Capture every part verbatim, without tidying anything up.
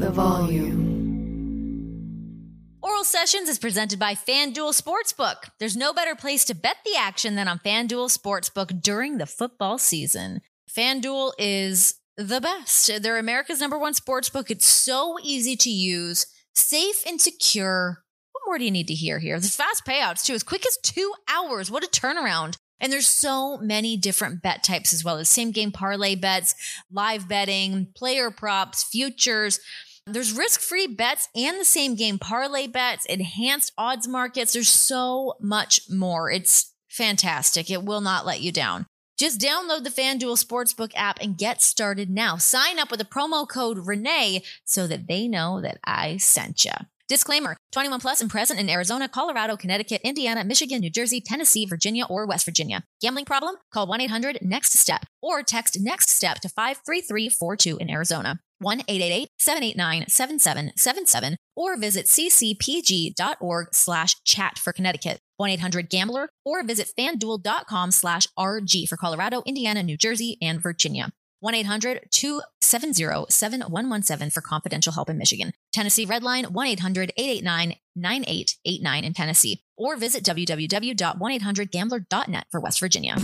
the volume. Oral Sessions is presented by FanDuel Sportsbook. There's no better place to bet the action than on FanDuel Sportsbook during the football season. FanDuel is the best. They're America's number one sportsbook. It's so easy to use, safe and secure. What more do you need to hear here? There's fast payouts too, as quick as two hours. What a turnaround. And there's so many different bet types as well as same game parlay bets, live betting, player props, futures. There's risk-free bets and the same game parlay bets, enhanced odds markets. There's so much more. It's fantastic. It will not let you down. Just download the FanDuel Sportsbook app and get started now. Sign up with the promo code Renee so that they know that I sent you. Disclaimer, twenty-one plus and present in Arizona, Colorado, Connecticut, Indiana, Michigan, New Jersey, Tennessee, Virginia, or West Virginia. Gambling problem? Call one eight hundred next step or text NEXT-STEP to five three three four two in Arizona. one eight eight eight seven eight nine seven seven seven seven or visit ccpg.org slash chat for Connecticut. one eight hundred gambler or visit fanduel.com slash RG for Colorado, Indiana, New Jersey, and Virginia. one eight hundred two seven zero seven one one seven for confidential help in Michigan. Tennessee Redline, one eight hundred eight eight nine nine eight eight nine in Tennessee. Or visit w w w dot one eight hundred gambler dot net for West Virginia.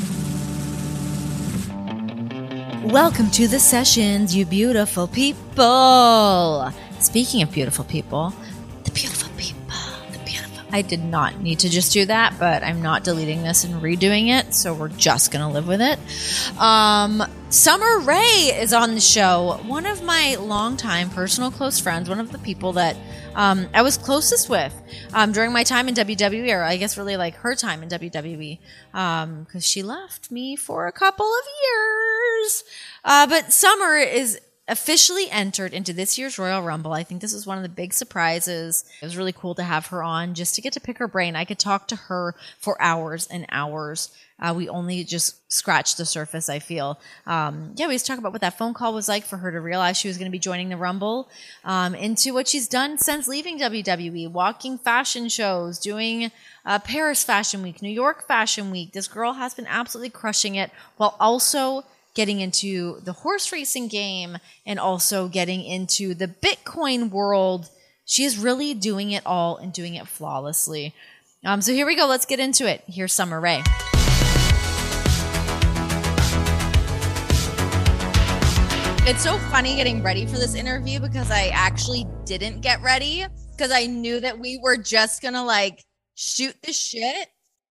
Welcome to the sessions, you beautiful people. Speaking of beautiful people, the beautiful people, the beautiful. I did not need to just do that, but I'm not deleting this and redoing it, so we're just going to live with it. Um, Summer Rae is on the show. One of my longtime personal close friends, one of the people that um, I was closest with um, during my time in W W E, or I guess really like her time in W W E, because um, she left me for a couple of years. Uh, but Summer is officially entered into this year's Royal Rumble. I think this is one of the big surprises. It was really cool to have her on just to get to pick her brain. I could talk to her for hours and hours. Uh, we only just scratched the surface, I feel. Um, yeah, we just talk about what that phone call was like for her to realize she was going to be joining the Rumble, um, into what she's done since leaving W W E, walking fashion shows, doing uh, Paris Fashion Week, New York Fashion Week. This girl has been absolutely crushing it while also getting into the horse racing game and also getting into the Bitcoin world. She is really doing it all and doing it flawlessly. Um, so here we go. Let's get into it. Here's Summer Rae. It's so funny getting ready for this interview because I actually didn't get ready because I knew that we were just going to like shoot the shit.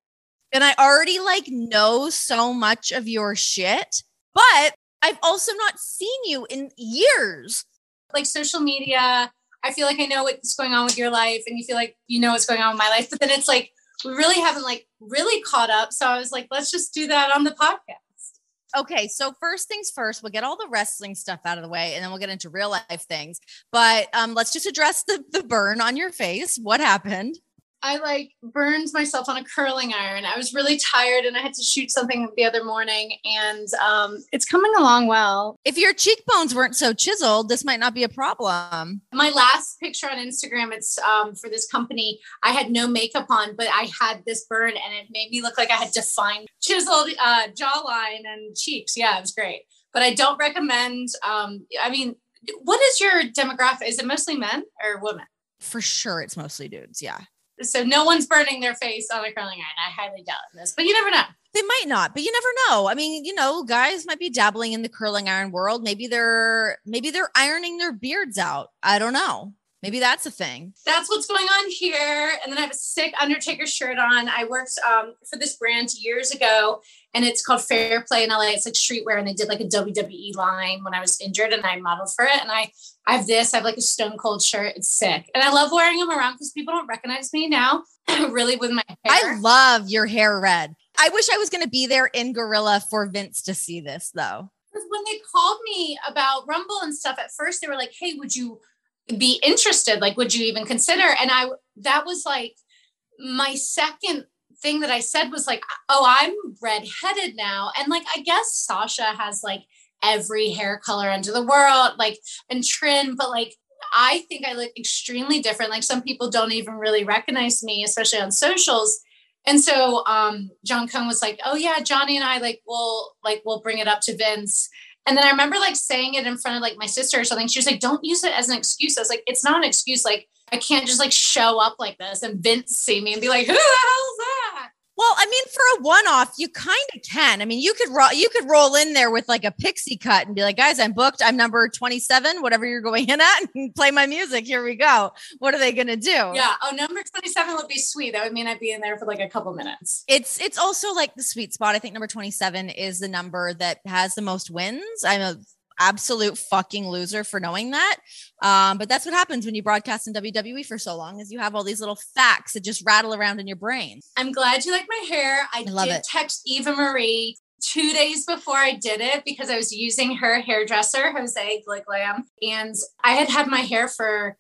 And I already like know so much of your shit, but I've also not seen you in years. Like social media, I feel like I know what's going on with your life and you feel like you know what's going on with my life, but then it's like, we really haven't like really caught up. So I was like, let's just do that on the podcast. Okay, so first things first, we'll get all the wrestling stuff out of the way and then we'll get into real life things. But um, let's just address the, the burn on your face. What happened? I like burned myself on a curling iron. I was really tired and I had to shoot something the other morning and um, it's coming along well. If your cheekbones weren't so chiseled, this might not be a problem. My last picture on Instagram, it's um, for this company. I had no makeup on, but I had this burn and it made me look like I had defined chiseled uh, jawline and cheeks. Yeah, it was great. But I don't recommend, um, I mean, what is your demographic? Is it mostly men or women? For sure. It's mostly dudes. Yeah. So no one's burning their face on a curling iron. I highly doubt this, but you never know. They might not, but you never know. I mean, you know, guys might be dabbling in the curling iron world. Maybe they're, maybe they're ironing their beards out. I don't know. Maybe that's a thing. That's what's going on here. And then I have a sick Undertaker shirt on. I worked um, for this brand years ago and it's called Fair Play in L A. It's like streetwear and they did like a W W E line when I was injured and I modeled for it. And I, I have this, I have like a Stone Cold shirt. It's sick. And I love wearing them around because people don't recognize me now really with my hair. I love your hair red. I wish I was going to be there in Gorilla for Vince to see this though. When they called me about Rumble and stuff, at first they were like, hey, would you be interested? Like, would you even consider? And I, that was like my second thing that I said was like, oh, I'm redheaded now. And like, I guess Sasha has like every hair color under the world, like, and trim, but like, I think I look extremely different. Like some people don't even really recognize me, especially on socials. And so um, John Cohn was like, oh yeah, Johnny and I like, we'll like, we'll bring it up to Vince. And then I remember like saying it in front of like my sister or something. She was like, don't use it as an excuse. I was like, it's not an excuse. Like, I can't just like show up like this and Vince see me and be like, who the hell's that? Well, I mean, for a one-off, you kind of can. I mean, you could ro- you could roll in there with like a pixie cut and be like, guys, I'm booked. I'm number twenty-seven, whatever you're going in at, and play my music. Here we go. What are they going to do? Yeah. Oh, number twenty-seven would be sweet. That would mean I'd be in there for like a couple minutes. It's it's also like the sweet spot. I think number twenty-seven is the number that has the most wins. I'm a absolute fucking loser for knowing that. Um, but that's what happens when you broadcast in W W E for so long, is you have all these little facts that just rattle around in your brain. I'm glad you like my hair. I, I love did it. text Eva Marie two days before I did it because I was using her hairdresser, Jose Gliglam. And I had had my hair for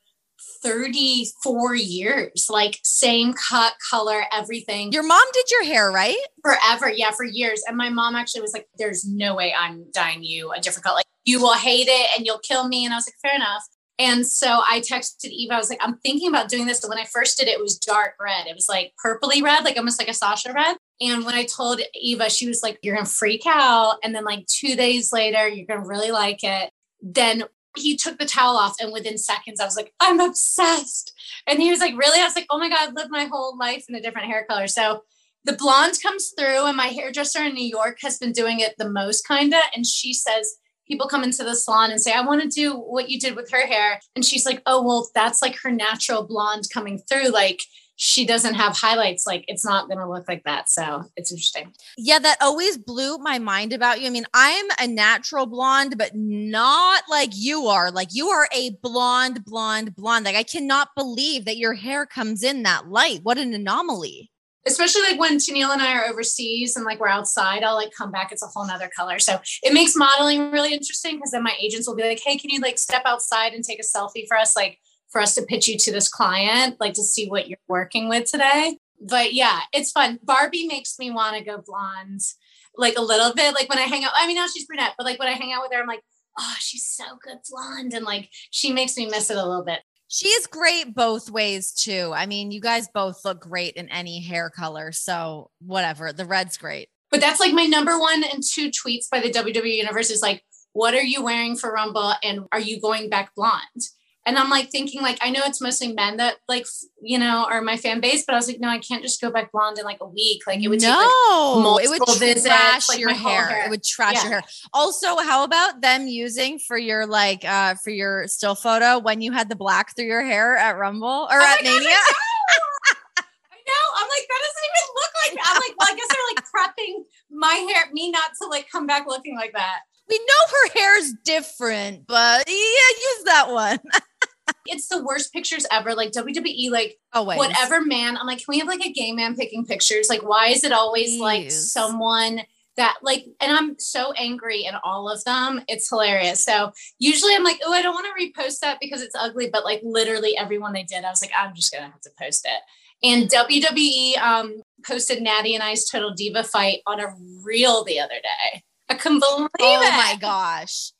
thirty-four years, like same cut, color, everything. Your mom did your hair, right? Forever. Yeah, for years. And my mom actually was like, there's no way I'm dyeing you a different color. Like, you will hate it and you'll kill me. And I was like, fair enough. And so I texted Eva. I was like, I'm thinking about doing this. But when I first did it, it was dark red. It was like purpley red, like almost like a Sasha red. And when I told Eva, she was like, you're going to freak out. And then like two days later, you're going to really like it. Then he took the towel off and within seconds, I was like, I'm obsessed. And he was like, really? I was like, oh my God, I've lived my whole life in a different hair color. So the blonde comes through and my hairdresser in New York has been doing it the most kind of. And she says, people come into the salon and say, I want to do what you did with her hair. And she's like, oh, well, that's like her natural blonde coming through. Like she doesn't have highlights. Like it's not going to look like that. So it's interesting. Yeah, that always blew my mind about you. I mean, I'm a natural blonde, but not like you are. Like you are a blonde, blonde, blonde. Like I cannot believe that your hair comes in that light. What an anomaly. Especially like when Tennille and I are overseas and like we're outside, I'll like come back. It's a whole nother color. So it makes modeling really interesting because then my agents will be like, hey, can you like step outside and take a selfie for us? Like for us to pitch you to this client, like to see what you're working with today. But yeah, it's fun. Barbie makes me want to go blonde like a little bit. Like when I hang out, I mean, now she's brunette, but like when I hang out with her, I'm like, oh, she's so good blonde. And like, she makes me miss it a little bit. She is great both ways too. I mean, you guys both look great in any hair color. So whatever, the red's great. But that's like my number one and two tweets by the W W E Universe is like, what are you wearing for Rumble? And are you going back blonde? And I'm like thinking like, I know it's mostly men that like, you know, are my fan base, but I was like, no, I can't just go back blonde in like a week. Like it would no, take like multiple it would visits, trash like your my whole hair. hair. It would trash Yeah. your hair. Also, how about them using for your like, uh, for your still photo when you had the black through your hair at Rumble or Oh at my Mania? God, I know. I'm like, that doesn't even look like, I'm like, well, I guess they're like prepping my hair, me not to like come back looking like that. We know her hair's different, but yeah, use that one. It's the worst pictures ever. Like W W E, like Always. whatever man. I'm like, can we have like a gay man picking pictures? Like, why is it always Please. like someone that like, and I'm so angry in all of them. It's hilarious. So usually I'm like, oh, I don't want to repost that because it's ugly. But like literally everyone they did, I was like, I'm just going to have to post it. And W W E um, posted Natty and I's Total Diva fight on a reel the other day. I couldn't believe Oh it. my gosh.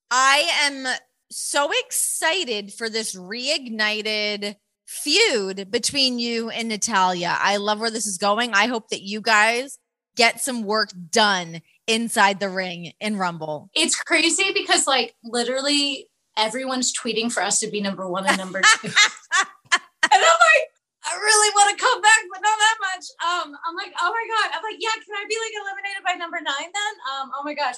I am so excited for this reignited feud between you and Natalya. I love where this is going. I hope that you guys get some work done inside the ring in Rumble. It's crazy because like literally everyone's tweeting for us to be number one and number two. And I'm like, I really want to come back, but not that much. Um, I'm like, oh my God. I'm like, yeah, can I be like eliminated by number nine then? Um, oh my gosh.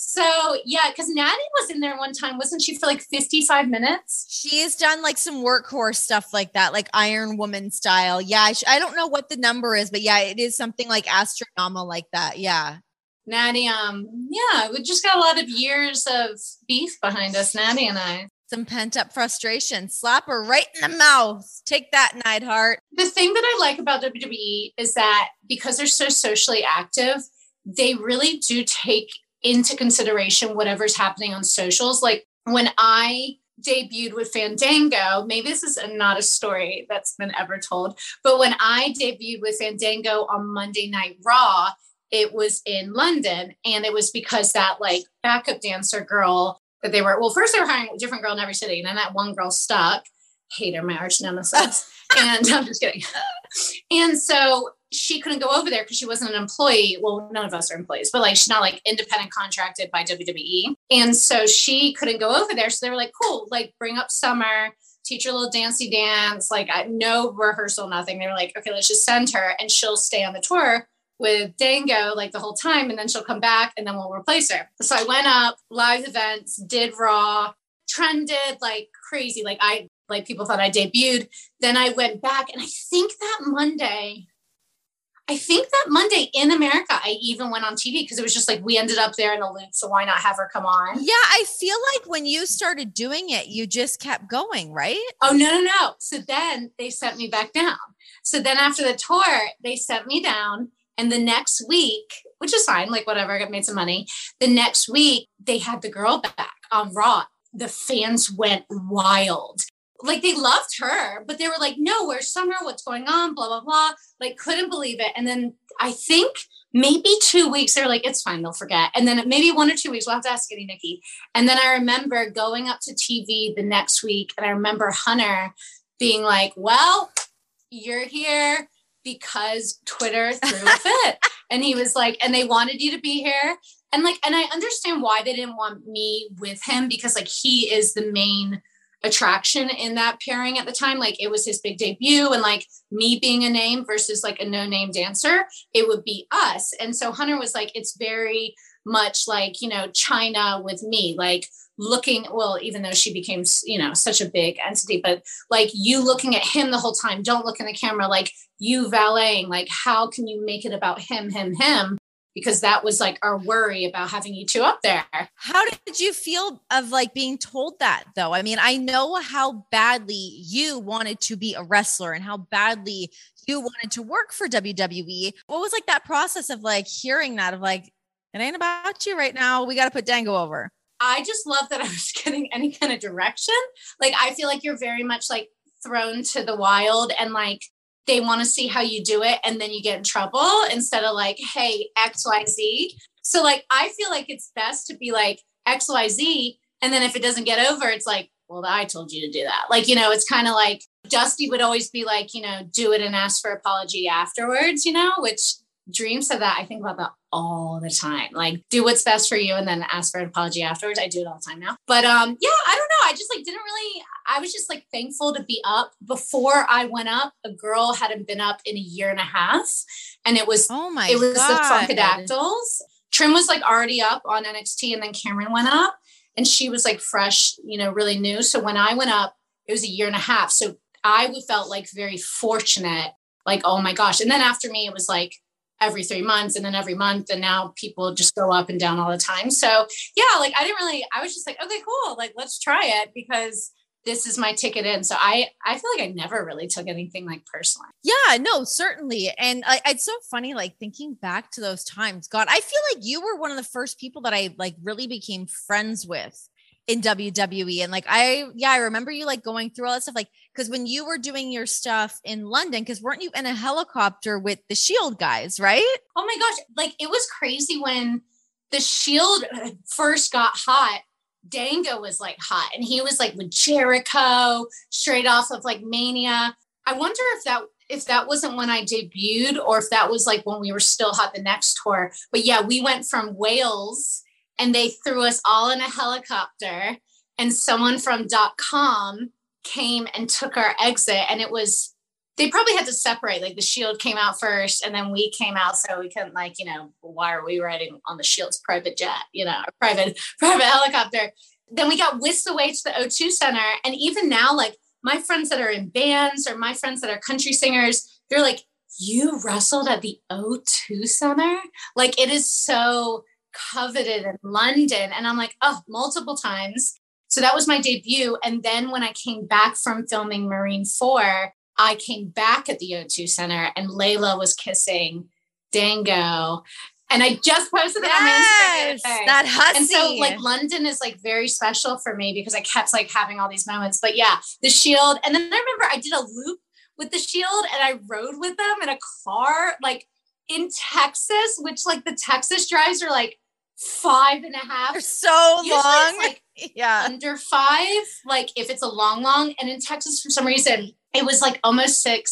So yeah, because Natty was in there one time, wasn't she, for like fifty-five minutes? She has done like some workhorse stuff like that, like Iron Woman style. Yeah, I, sh- I don't know what the number is, but yeah, it is something like astronomical like that. Yeah. Natty, um, yeah, we just got a lot of years of beef behind us, Natty and I. Some pent up frustration. Slap her right in the mouth. Take that, Neidhart. The thing that I like about W W E is that because they're so socially active, they really do take into consideration whatever's happening on socials. Like when I debuted with Fandango, maybe this is not a story that's been ever told, but when I debuted with Fandango on Monday Night Raw, it was in London. And it was because that like backup dancer girl that they were, well, first they were hiring a different girl in every city. And then that one girl stuck. Hate her, my arch nemesis. And I'm just kidding. And so she couldn't go over there because she wasn't an employee. Well, none of us are employees, but like, she's not like independent contracted by W W E. And so she couldn't go over there. So they were like, cool, like bring up Summer, teach her a little dancey dance, like no rehearsal, nothing. They were like, okay, let's just send her and she'll stay on the tour with Dango like the whole time. And then she'll come back and then we'll replace her. So I went up, live events, did Raw, trended like crazy. Like I, like people thought I debuted. Then I went back and I think that Monday, I think that Monday in America, I even went on T V because it was just like, we ended up there in the loop. So why not have her come on? Yeah. I feel like when you started doing it, you just kept going, right? Oh, no, no, no. So then they sent me back down. So then after the tour, they sent me down. And the next week, which is fine, like whatever, I got made some money. The next week, they had the girl back on Raw. The fans went wild. Like they loved her, but they were like, no, where's Summer? What's going on? Blah, blah, blah. Like couldn't believe it. And then I think maybe two weeks, they're like, it's fine, they'll forget. And then maybe one or two weeks, we'll have to ask Eddie Nikki. And then I remember going up to T V the next week. And I remember Hunter being like, well, you're here because Twitter threw a fit. And he was like, and they wanted you to be here. And like, and I understand why they didn't want me with him because like he is the main attraction in that pairing at the time. Like it was his big debut and like me being a name versus like a no name dancer, it would be us. And so Hunter was like, it's very much like, you know, China with me, like looking, well, even though she became, you know, such a big entity, but like you looking at him the whole time, don't look in the camera, like you valeting, like how can you make it about him, him, him? Because that was like our worry about having you two up there. How did you feel of like being told that though? I mean, I know how badly you wanted to be a wrestler and how badly you wanted to work for W W E. What was like that process of like hearing that of like, it ain't about you right now. We got to put Dango over. I just love that I was getting any kind of direction. Like, I feel like you're very much like thrown to the wild and like, they want to see how you do it. And then you get in trouble instead of like, hey, X, Y, Z. So like, I feel like it's best to be like X, Y, Z. And then if it doesn't get over, it's like, well, I told you to do that. Like, you know, it's kind of like Dusty would always be like, you know, do it and ask for apology afterwards, you know, which Dream said that. I think about that all the time. Like do what's best for you and then ask for an apology afterwards. I do it all the time now. But um, yeah, I don't know. I just like didn't really, I was just like thankful to be up. Before I went up, a girl hadn't been up in a year and a half. And it was, oh my it was God. the Funkadactyls. Trim was like already up on N X T and then Cameron went up and she was like fresh, you know, really new. So when I went up, it was a year and a half. So I felt like very fortunate, like, oh my gosh. And then after me, it was like, every three months and then every month. And now people just go up and down all the time. So yeah, like I didn't really, I was just like, okay, cool. Like, let's try it because this is my ticket in. So I, I feel like I never really took anything like personally. Yeah, no, certainly. And I, it's so funny, like thinking back to those times, God, I feel like you were one of the first people that I like really became friends with in W W E. And like, I, yeah, I remember you like going through all that stuff. Like, cause when you were doing your stuff in London, cause weren't you in a helicopter with the Shield guys, right? Oh my gosh. Like it was crazy when the Shield first got hot. Dango was like hot and he was like with Jericho straight off of like Mania. I wonder if that, if that wasn't when I debuted or if that was like when we were still hot the next tour. But yeah, we went from Wales and they threw us all in a helicopter and someone from .com came and took our exit. And it was, they probably had to separate, like the Shield came out first and then we came out. So we couldn't like, you know, why are we riding on the Shield's private jet, you know, a private, private helicopter. Then we got whisked away to the O two Center. And even now, like my friends that are in bands or my friends that are country singers, they're like, you wrestled at the O two Center? Like it is so coveted in London. And I'm like, oh, multiple times. So that was my debut. And then when I came back from filming Marine four, I came back at the O two Center and Layla was kissing Dango. And I just posted that yes, on Instagram. That hussy. And so like London is like very special for me because I kept like having all these moments. But yeah, the Shield. And then I remember I did a loop with the Shield and I rode with them in a car, like in Texas, which like the Texas drives are like five and a half. They're so Usually long. It's like yeah. under five, like if it's a long, long. And in Texas, for some reason, it was like almost six.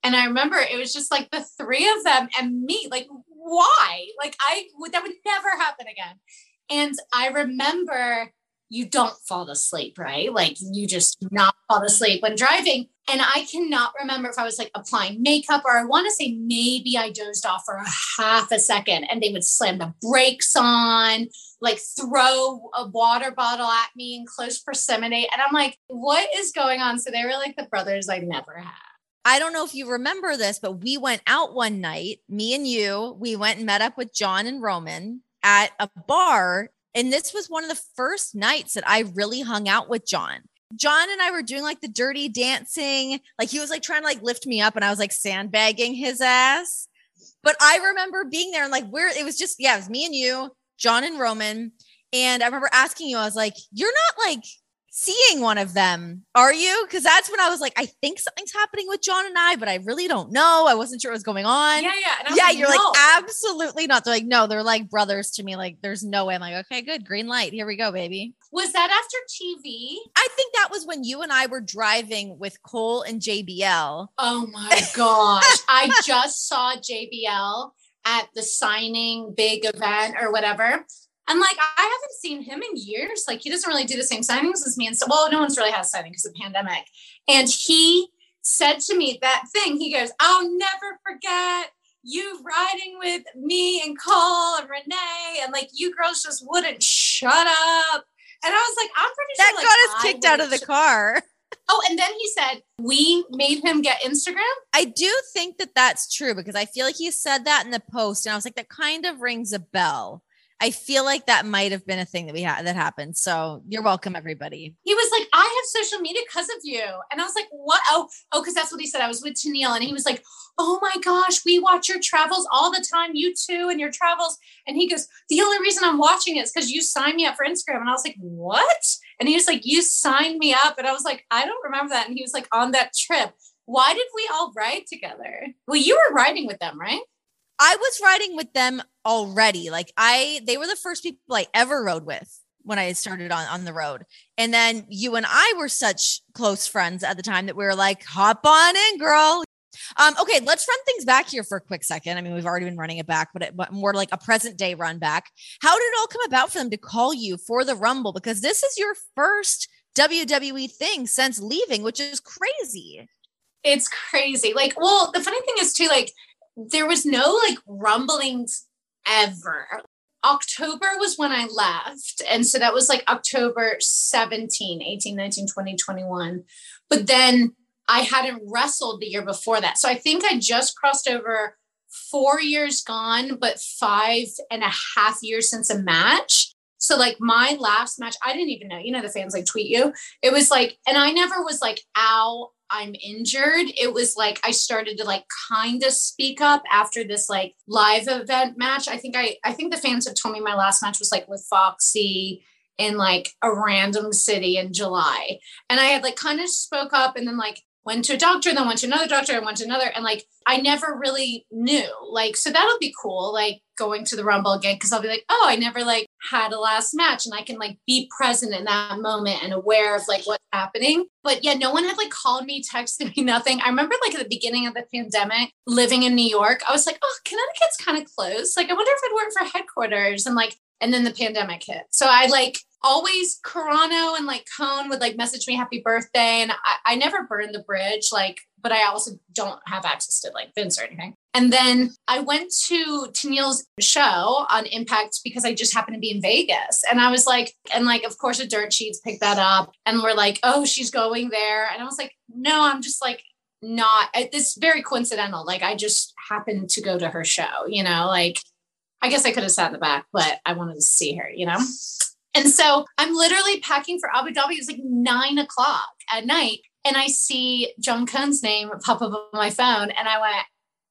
And I remember it was just like the three of them and me, like, why? Like I would, that would never happen again. And I remember you don't fall asleep, right? Like you just do not fall asleep when driving. And I cannot remember if I was like applying makeup or I want to say maybe I dozed off for a half a second and they would slam the brakes on, like throw a water bottle at me in close proximity. And I'm like, what is going on? So they were like the brothers I never had. I don't know if you remember this, but we went out one night, me and you, we went and met up with John and Roman at a bar. And this was one of the first nights that I really hung out with John. John and I were doing like the dirty dancing. Like he was like trying to like lift me up and I was like sandbagging his ass. But I remember being there and like where it was just, yeah, it was me and you, John and Roman. And I remember asking you, I was like, you're not like seeing one of them, are you? Because that's when I was like, I think something's happening with John and I, but I really don't know. I wasn't sure what was going on. Yeah, yeah. Yeah, like, you're no. like, absolutely not. They're like, no, they're like brothers to me. Like, there's no way. I'm like, okay, good. Green light. Here we go, baby. Was that after T V? I think that was when you and I were driving with Cole and J B L. Oh my gosh. I just saw J B L at the signing big event or whatever. And like, I haven't seen him in years. Like he doesn't really do the same signings as me. And so, well, no one's really had a signing because of the pandemic. And he said to me that thing, he goes, I'll never forget you riding with me and Cole and Renee. And like, you girls just wouldn't shut up. And I was like, I'm pretty that sure like, got us I kicked out of the sh- car. Oh, and then he said, we made him get Instagram. I do think that that's true because I feel like he said that in the post. And I was like, that kind of rings a bell. I feel like that might have been a thing that we had that happened. So you're welcome, everybody. He was like, I have social media because of you. And I was like, what? Oh, oh, because that's what he said. I was with Tennille and he was like, oh my gosh, we watch your travels all the time. You too, and your travels. And he goes, the only reason I'm watching it is because you signed me up for Instagram. And I was like, what? And he was like, you signed me up. And I was like, I don't remember that. And he was like, on that trip, why did we all ride together? Well, you were riding with them, right? I was riding with them already. Like I, they were the first people I ever rode with when I started on, on the road. And then you and I were such close friends at the time that we were like, hop on in, girl. Um, okay, let's run things back here for a quick second. I mean, we've already been running it back, but, it, but more like a present day run back. How did it all come about for them to call you for the Rumble? Because this is your first W W E thing since leaving, which is crazy. It's crazy. Like, well, the funny thing is too, like, there was no like rumblings ever. October was when I left. And so that was like October seventeenth, eighteen, nineteen, twenty, twenty-one. But then I hadn't wrestled the year before that. So I think I just crossed over four years gone, but five and a half years since a match. So like my last match, I didn't even know, you know, the fans like tweet you. It was like, and I never was like, ow, I'm injured. It was like, I started to like kind of speak up after this like live event match. I think I, I think the fans had told me my last match was like with Foxy in like a random city in July. And I had like kind of spoke up and then like went to a doctor, then went to another doctor and went to another. And like, I never really knew like, so that'll be cool. Like going to the Rumble again. Cause I'll be like, oh, I never like had a last match and I can like be present in that moment and aware of like what's happening. But yeah, no one had like called me, texted me, nothing. I remember like at the beginning of the pandemic living in New York, I was like, oh, Connecticut's kind of close. Like, I wonder if I'd work for headquarters and like, and then the pandemic hit. So I like always Carano and like Cone would like message me happy birthday. And I, I never burned the bridge, like, but I also don't have access to like Vince or anything. And then I went to Tennille's show on Impact because I just happened to be in Vegas. And I was like, and like, of course, the Dirt Sheets picked that up and we're like, oh, she's going there. And I was like, no, I'm just like, not, it's very coincidental. Like, I just happened to go to her show, you know, like, I guess I could have sat in the back, but I wanted to see her, you know? And so I'm literally packing for Abu Dhabi. It was like nine o'clock at night. And I see John Cone's name pop up on my phone. And I went,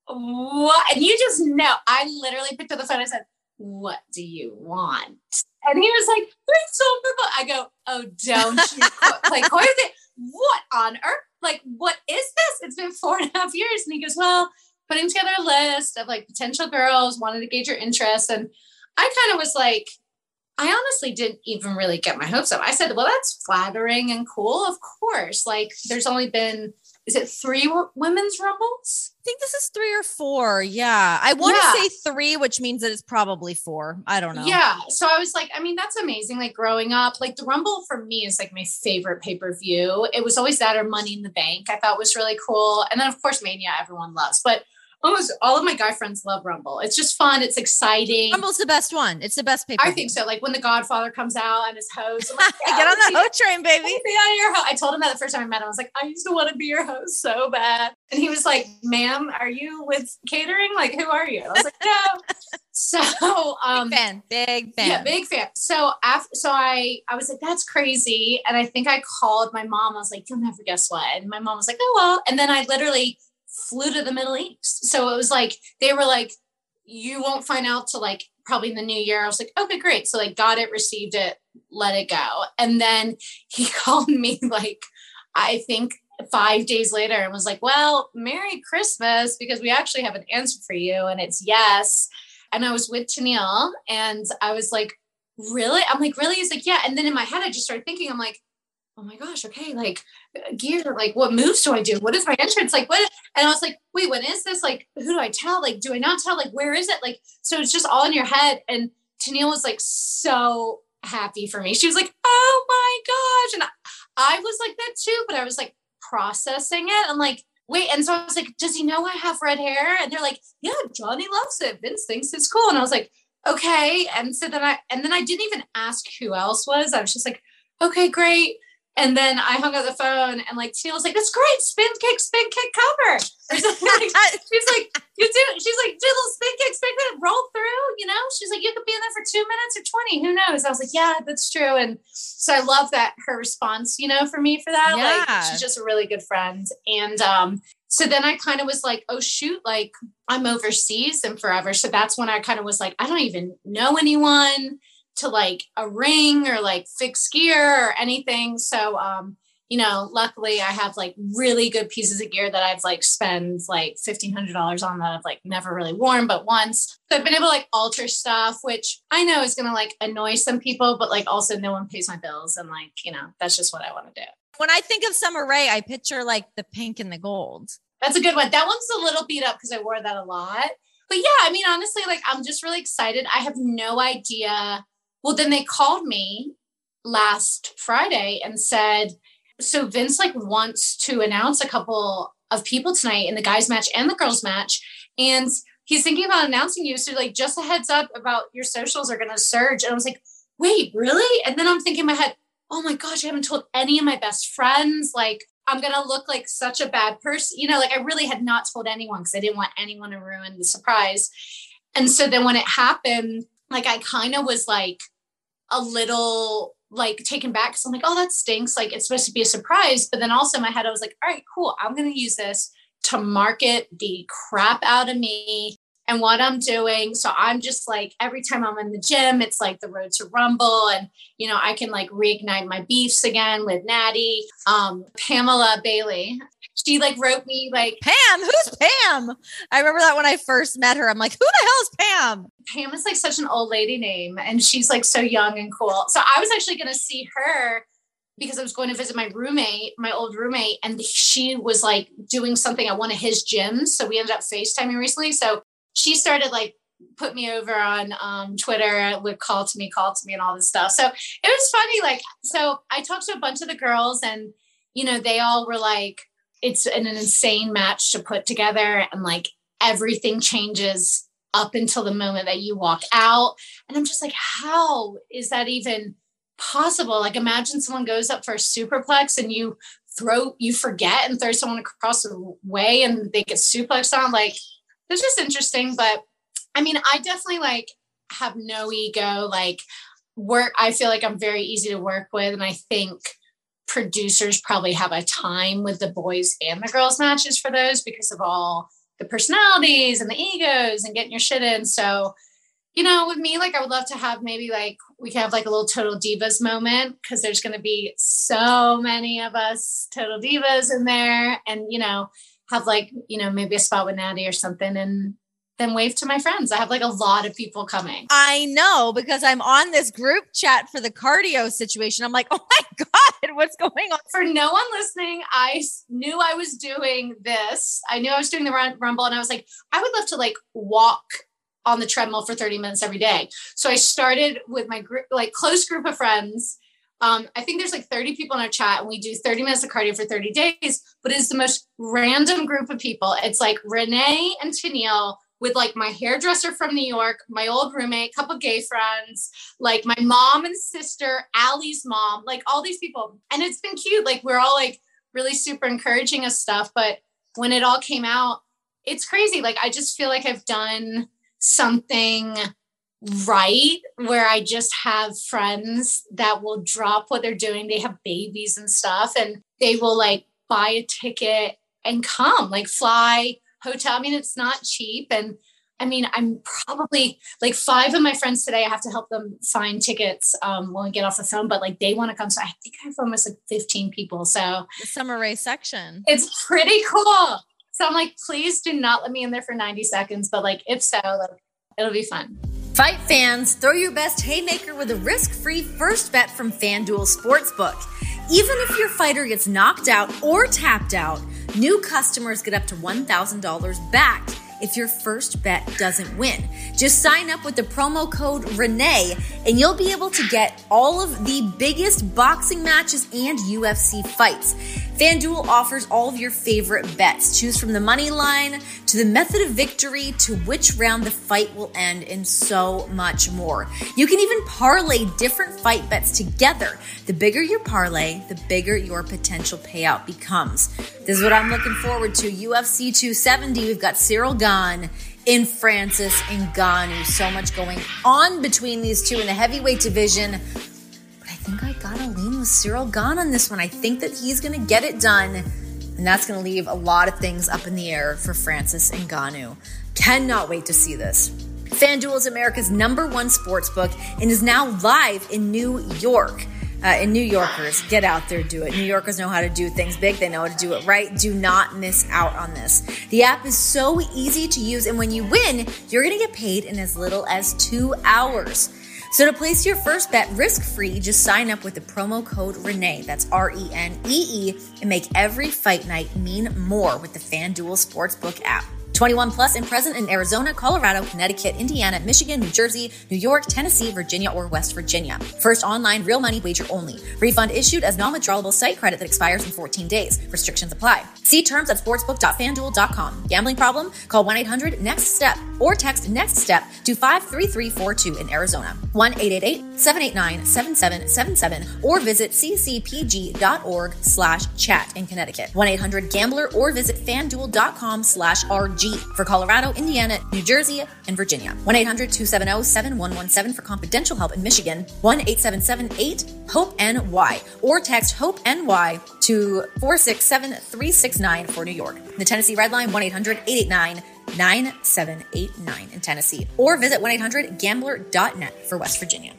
what? And you just know, I literally picked up the phone. I said, what do you want? And he was like, three silver. I go, oh, don't you play coy with it? What on earth? Like, what is this? It's been four and a half years. And he goes, well, putting together a list of like potential girls, wanted to gauge your interest. And I kind of was like, I honestly didn't even really get my hopes up. I said, well, that's flattering and cool. Of course. Like there's only been is it three w- women's rumbles? I think this is three or four. Yeah. I want to Yeah. say three, which means that it's probably four. I don't know. Yeah. So I was like, I mean, that's amazing. Like growing up, like the Rumble for me is like my favorite pay-per-view. It was always that or Money in the Bank. I thought was really cool. And then of course Mania everyone loves, but almost all of my guy friends love Rumble. It's just fun. It's exciting. Rumble's the best one. It's the best pay-per-view. I think so. Like when the Godfather comes out and his host, I'm like, yeah, get on that be, hoe train, baby. be on your ho-. I told him that the first time I met him. I was like, I used to want to be your host so bad. And he was like, ma'am, are you with catering? Like, who are you? I was like, no. So, um, big fan, big fan. Yeah, big fan. So after, so I, I was like, that's crazy. And I think I called my mom. I was like, you'll never guess what. And my mom was like, oh, well. And then I literally flew to the Middle East. So it was like, they were like, you won't find out till like probably in the new year. I was like, okay, great. So like got it, received it, let it go. And then he called me like, I think five days later and was like, well, Merry Christmas, because we actually have an answer for you. And it's yes. And I was with Tennille and I was like, really? I'm like, really? He's like, yeah. And then in my head, I just started thinking, I'm like, oh my gosh, okay, like gear, like what moves do I do? What is my entrance? Like what? And I was like, wait, when is this? Like, who do I tell? Like, do I not tell? Like, where is it? Like, so it's just all in your head. And Tennille was like, so happy for me. She was like, oh my gosh. And I, I was like that too, but I was like processing it. I'm like, wait. And so I was like, does he know I have red hair? And they're like, yeah, Johnny loves it. Vince thinks it's cool. And I was like, okay. And so then I, and then I didn't even ask who else was. I was just like, okay, great. And then I hung up the phone and like Tina was like, that's great, spin kick, spin kick cover. Or something like, she's like, you do, she's like, do a little spin kick, spin kick, roll through, you know? She's like, you could be in there for two minutes or twenty, who knows? I was like, yeah, that's true. And so I love that her response, you know, for me for that. Yeah. Like she's just a really good friend. And um, so then I kind of was like, oh shoot, like I'm overseas and forever. So that's when I kind of was like, I don't even know anyone to like a ring or like fix gear or anything. So, um, you know, luckily I have like really good pieces of gear that I've like spent like fifteen hundred dollars on that I've like never really worn, but once. So I've been able to like alter stuff, which I know is going to like annoy some people, but like also no one pays my bills. And like, you know, that's just what I want to do. When I think of Summer Rae, I picture like the pink and the gold. That's a good one. That one's a little beat up because I wore that a lot. But yeah, I mean, honestly, like I'm just really excited. I have no idea. Well, then they called me last Friday and said, so Vince like wants to announce a couple of people tonight in the guys match and the girls match. And he's thinking about announcing you. So like, just a heads up about your socials are going to surge. And I was like, wait, really? And then I'm thinking in my head, oh my gosh, I haven't told any of my best friends. Like I'm going to look like such a bad person. You know, like I really had not told anyone because I didn't want anyone to ruin the surprise. And so then when it happened, like I kind of was like a little like taken back because I'm like, oh, that stinks. Like it's supposed to be a surprise. But then also in my head, I was like, all right, cool. I'm going to use this to market the crap out of me and what I'm doing. So I'm just like, every time I'm in the gym, it's like the road to Rumble. And, you know, I can like reignite my beefs again with Natty. Um, Pamela Bailey, she like wrote me like, Pam, who's Pam? I remember that when I first met her, I'm like, who the hell is Pam? Pam is like such an old lady name and she's like so young and cool. So I was actually going to see her because I was going to visit my roommate, my old roommate, and she was like doing something at one of his gyms. So we ended up FaceTiming recently. So she started like put me over on um, Twitter with call to me, call to me and all this stuff. So it was funny. Like, so I talked to a bunch of the girls and, you know, they all were like, it's an, an insane match to put together. And like everything changes up until the moment that you walk out. And I'm just like, how is that even possible? Like imagine someone goes up for a superplex and you throw, you forget and throw someone across the way and they get suplexed on. Like, it's just interesting. But I mean, I definitely like have no ego, like work. I feel like I'm very easy to work with. And I think producers probably have a time with the boys and the girls matches for those because of all the personalities and the egos and getting your shit in. So, you know, with me, like I would love to have maybe like, we can have like a little Total Divas moment because there's going to be so many of us Total Divas in there and, you know, have like, you know, maybe a spot with Natty or something. And then wave to my friends. I have like a lot of people coming. I know, because I'm on this group chat for the cardio situation. I'm like, oh my God, what's going on? For no one listening, I knew I was doing this. I knew I was doing the run, Rumble, and I was like, I would love to like walk on the treadmill for thirty minutes every day. So I started with my group, like close group of friends. Um, I think there's like thirty people in our chat, and we do thirty minutes of cardio for thirty days, but it's the most random group of people. It's like Renee and Tennille with like my hairdresser from New York, my old roommate, couple gay friends, like my mom and sister, Allie's mom, like all these people. And it's been cute. Like we're all like really super encouraging us stuff. But when it all came out, it's crazy. Like I just feel like I've done something right where I just have friends that will drop what they're doing. They have babies and stuff, and they will like buy a ticket and come, like fly, hotel. I mean, it's not cheap. And I mean, I'm probably like five of my friends today, I have to help them find tickets um, when we get off the phone, but like they want to come. So I think I have almost like fifteen people. So the summer race section. It's pretty cool. So I'm like, please do not let me in there for ninety seconds. But like, if so, like, it'll be fun. Fight fans, throw your best haymaker with a risk-free first bet from FanDuel Sportsbook. Even if your fighter gets knocked out or tapped out, new customers get up to one thousand dollars back if your first bet doesn't win. Just sign up with the promo code Renee and you'll be able to get all of the biggest boxing matches and U F C fights. FanDuel offers all of your favorite bets. Choose from the money line to the method of victory to which round the fight will end and so much more. You can even parlay different fight bets together. The bigger your parlay, the bigger your potential payout becomes. This is what I'm looking forward to. U F C two seventy, we've got Cyril Gane in Francis Ngannou. So much going on between these two in the heavyweight division. I think I gotta lean with Cyril Gane on this one. I think that he's gonna get it done, and that's gonna leave a lot of things up in the air for Francis Ngannou. Cannot wait to see this. FanDuel is America's number one sportsbook and is now live in New York. Uh, and New Yorkers, get out there, do it. New Yorkers know how to do things big. They know how to do it right. Do not miss out on this. The app is so easy to use, and when you win, you're gonna get paid in as little as two hours. So to place your first bet risk-free, just sign up with the promo code Renee, that's R E N E E, and make every fight night mean more with the FanDuel Sportsbook app. twenty-one plus and present in Arizona, Colorado, Connecticut, Indiana, Michigan, New Jersey, New York, Tennessee, Virginia, or West Virginia. First online real money wager only. Refund issued as non-withdrawable site credit that expires in fourteen days. Restrictions apply. See terms at sportsbook dot fan duel dot com. Gambling problem? Call one eight hundred next step or text NEXTSTEP to five three three four two in Arizona. one eight eight eight seven eight nine seven seven seven seven or visit c c p g dot org slash chat in Connecticut. one eight hundred gambler or visit fanduel dot com slash R G for Colorado, Indiana, New Jersey, and Virginia. one eight hundred two seven zero seven one one seven for confidential help in Michigan. one eight seven seven eight hope N Y or text HOPE-N-Y to four six seven three six nine for New York. The Tennessee Red Line, one eight hundred eight eight nine nine seven eight nine in Tennessee, or visit one eight hundred gambler dot net for West Virginia.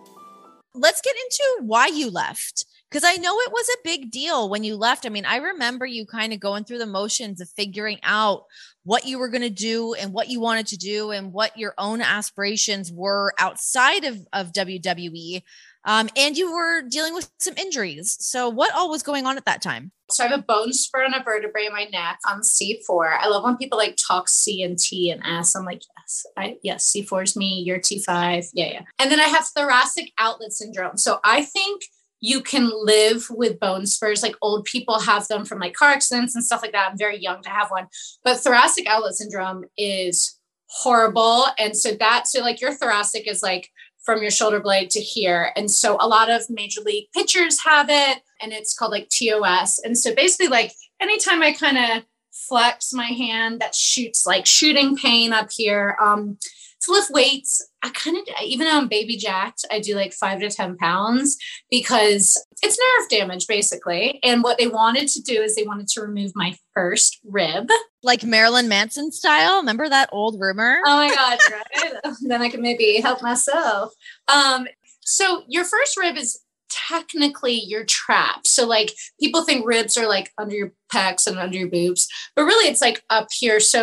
Let's get into why you left. Because I know it was a big deal when you left. I mean, I remember you kind of going through the motions of figuring out what you were going to do and what you wanted to do and what your own aspirations were outside of, of W W E. Um, and you were dealing with some injuries. So what all was going on at that time? So I have a bone spur and a vertebrae in my neck on C four. I love when people like talk C and T and S. I'm like, yes, I, yes, C four is me. You're T five. Yeah, yeah. And then I have thoracic outlet syndrome. So I think you can live with bone spurs. Like old people have them from like car accidents and stuff like that. I'm very young to have one, but thoracic outlet syndrome is horrible. And so that, so like your thoracic is like from your shoulder blade to here. And so a lot of major league pitchers have it, and it's called like T O S. And so basically like anytime I kind of flex my hand, that shoots like shooting pain up here. Um, to lift weights, I kind of, even though I'm baby jacked, I do like five to ten pounds because it's nerve damage basically. And what they wanted to do is they wanted to remove my first rib. Like Marilyn Manson style. Remember that old rumor? Oh my God, right? Then I can maybe help myself. Um, so your first rib is technically your trap. So like people think ribs are like under your pecs and under your boobs, but really it's like up here. So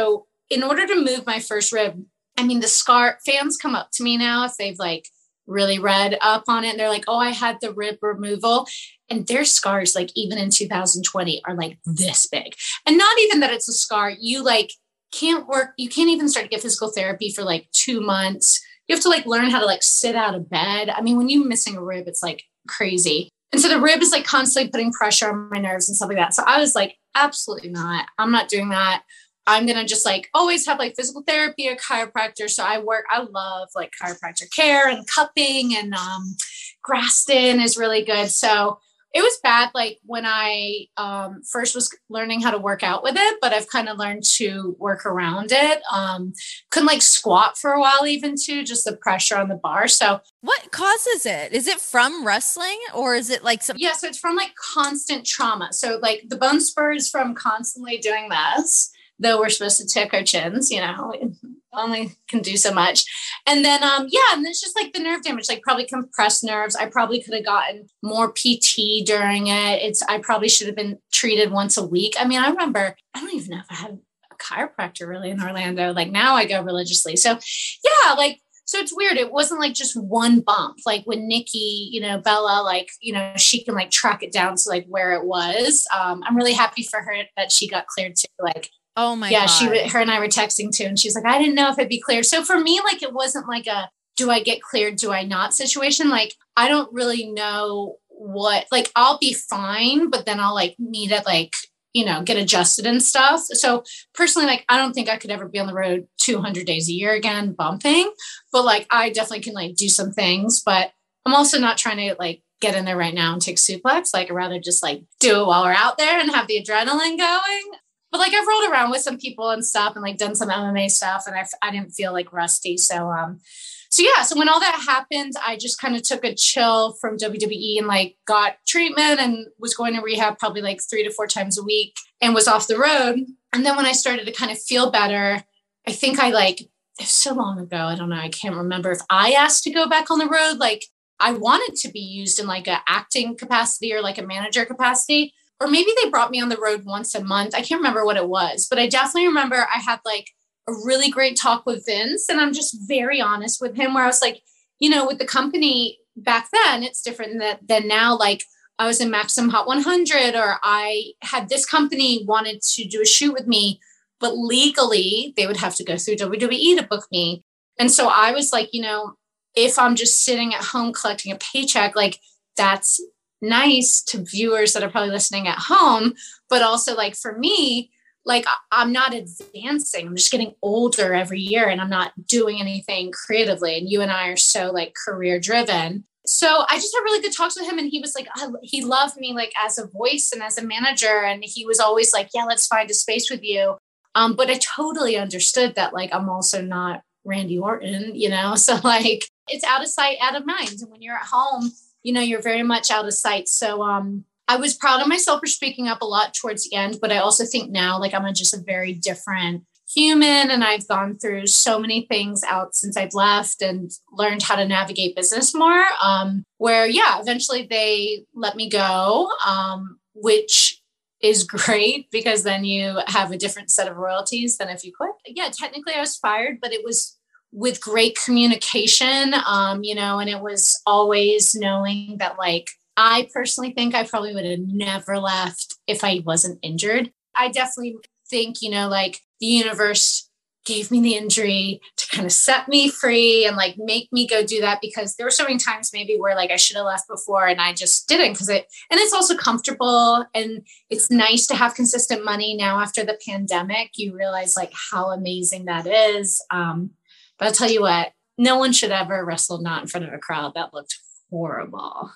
in order to move my first rib, I mean, the scar fans come up to me now if they've like really read up on it. And they're like, oh, I had the rib removal. And their scars, like even in two thousand twenty, are like this big. And not even that it's a scar. You like can't work. You can't even start to get physical therapy for like two months. You have to like learn how to like sit out of bed. I mean, when you're missing a rib, it's like crazy. And so the rib is like constantly putting pressure on my nerves and stuff like that. So I was like, absolutely not. I'm not doing that. I'm going to just like always have like physical therapy or chiropractor. So I work, I love like chiropractor care and cupping, and um, Graston is really good. So it was bad. Like when I um, first was learning how to work out with it, but I've kind of learned to work around it. Um, couldn't like squat for a while even too, just the pressure on the bar. So what causes it? Is it from wrestling, or is it like some? Yeah. So it's from like constant trauma. So like the bone spur is from constantly doing this, though we're supposed to tick our chins, you know, only can do so much. And then, um, yeah, and it's just like the nerve damage, like probably compressed nerves. I probably could have gotten more P T during it. It's, I probably should have been treated once a week. I mean, I remember, I don't even know if I had a chiropractor really in Orlando. Like now I go religiously. So yeah, like, so it's weird. It wasn't like just one bump. Like when Nikki, you know, Bella, like, you know, she can like track it down to like where it was. Um, I'm really happy for her that she got cleared to like, oh my yeah, God. she, her and I were texting too. And she's like, I didn't know if it'd be cleared. So for me, like, it wasn't like a, do I get cleared? Do I not situation? Like, I don't really know what, like, I'll be fine, but then I'll like need to like, you know, get adjusted and stuff. So personally, like, I don't think I could ever be on the road two hundred days a year again, bumping, but like, I definitely can like do some things, but I'm also not trying to like get in there right now and take suplex. Like I'd rather just like do it while we're out there and have the adrenaline going. But like I've rolled around with some people and stuff and like done some M M A stuff, and I, I didn't feel like rusty. So, um, so yeah, so when all that happened, I just kind of took a chill from W W E and like got treatment and was going to rehab probably like three to four times a week and was off the road. And then when I started to kind of feel better, I think I like, it was so long ago. I don't know. I can't remember if I asked to go back on the road. Like I wanted to be used in like a acting capacity or like a manager capacity. Or maybe they brought me on the road once a month. I can't remember what it was, but I definitely remember I had like a really great talk with Vince. And I'm just very honest with him where I was like, you know, with the company back then, it's different than, than now. Like I was in Maximum Hot one hundred, or I had this company wanted to do a shoot with me, but legally they would have to go through W W E to book me. And so I was like, you know, if I'm just sitting at home collecting a paycheck, like that's nice to viewers that are probably listening at home, but also like for me, like I'm not advancing. I'm just getting older every year and I'm not doing anything creatively. And you and I are so like career driven. So I just had really good talks with him, and he was like, oh, he loved me like as a voice and as a manager. And he was always like, yeah, let's find a space with you. Um, but I totally understood that like, I'm also not Randy Orton, you know? So like it's out of sight, out of mind. And when you're at home, you know, you're very much out of sight. So um, I was proud of myself for speaking up a lot towards the end, but I also think now, like, I'm a, just a very different human, and I've gone through so many things out since I've left and learned how to navigate business more, um, where, yeah, eventually they let me go, um, which is great because then you have a different set of royalties than if you quit. Yeah, technically I was fired, but it was with great communication, um, you know, and it was always knowing that, like, I personally think I probably would have never left if I wasn't injured. I definitely think, you know, like the universe gave me the injury to kind of set me free and like make me go do that, because there were so many times maybe where like I should have left before and I just didn't, because it, and it's also comfortable and it's nice to have consistent money now after the pandemic. You realize like how amazing that is. Um, But I'll tell you what, no one should ever wrestle not in front of a crowd. That looked horrible.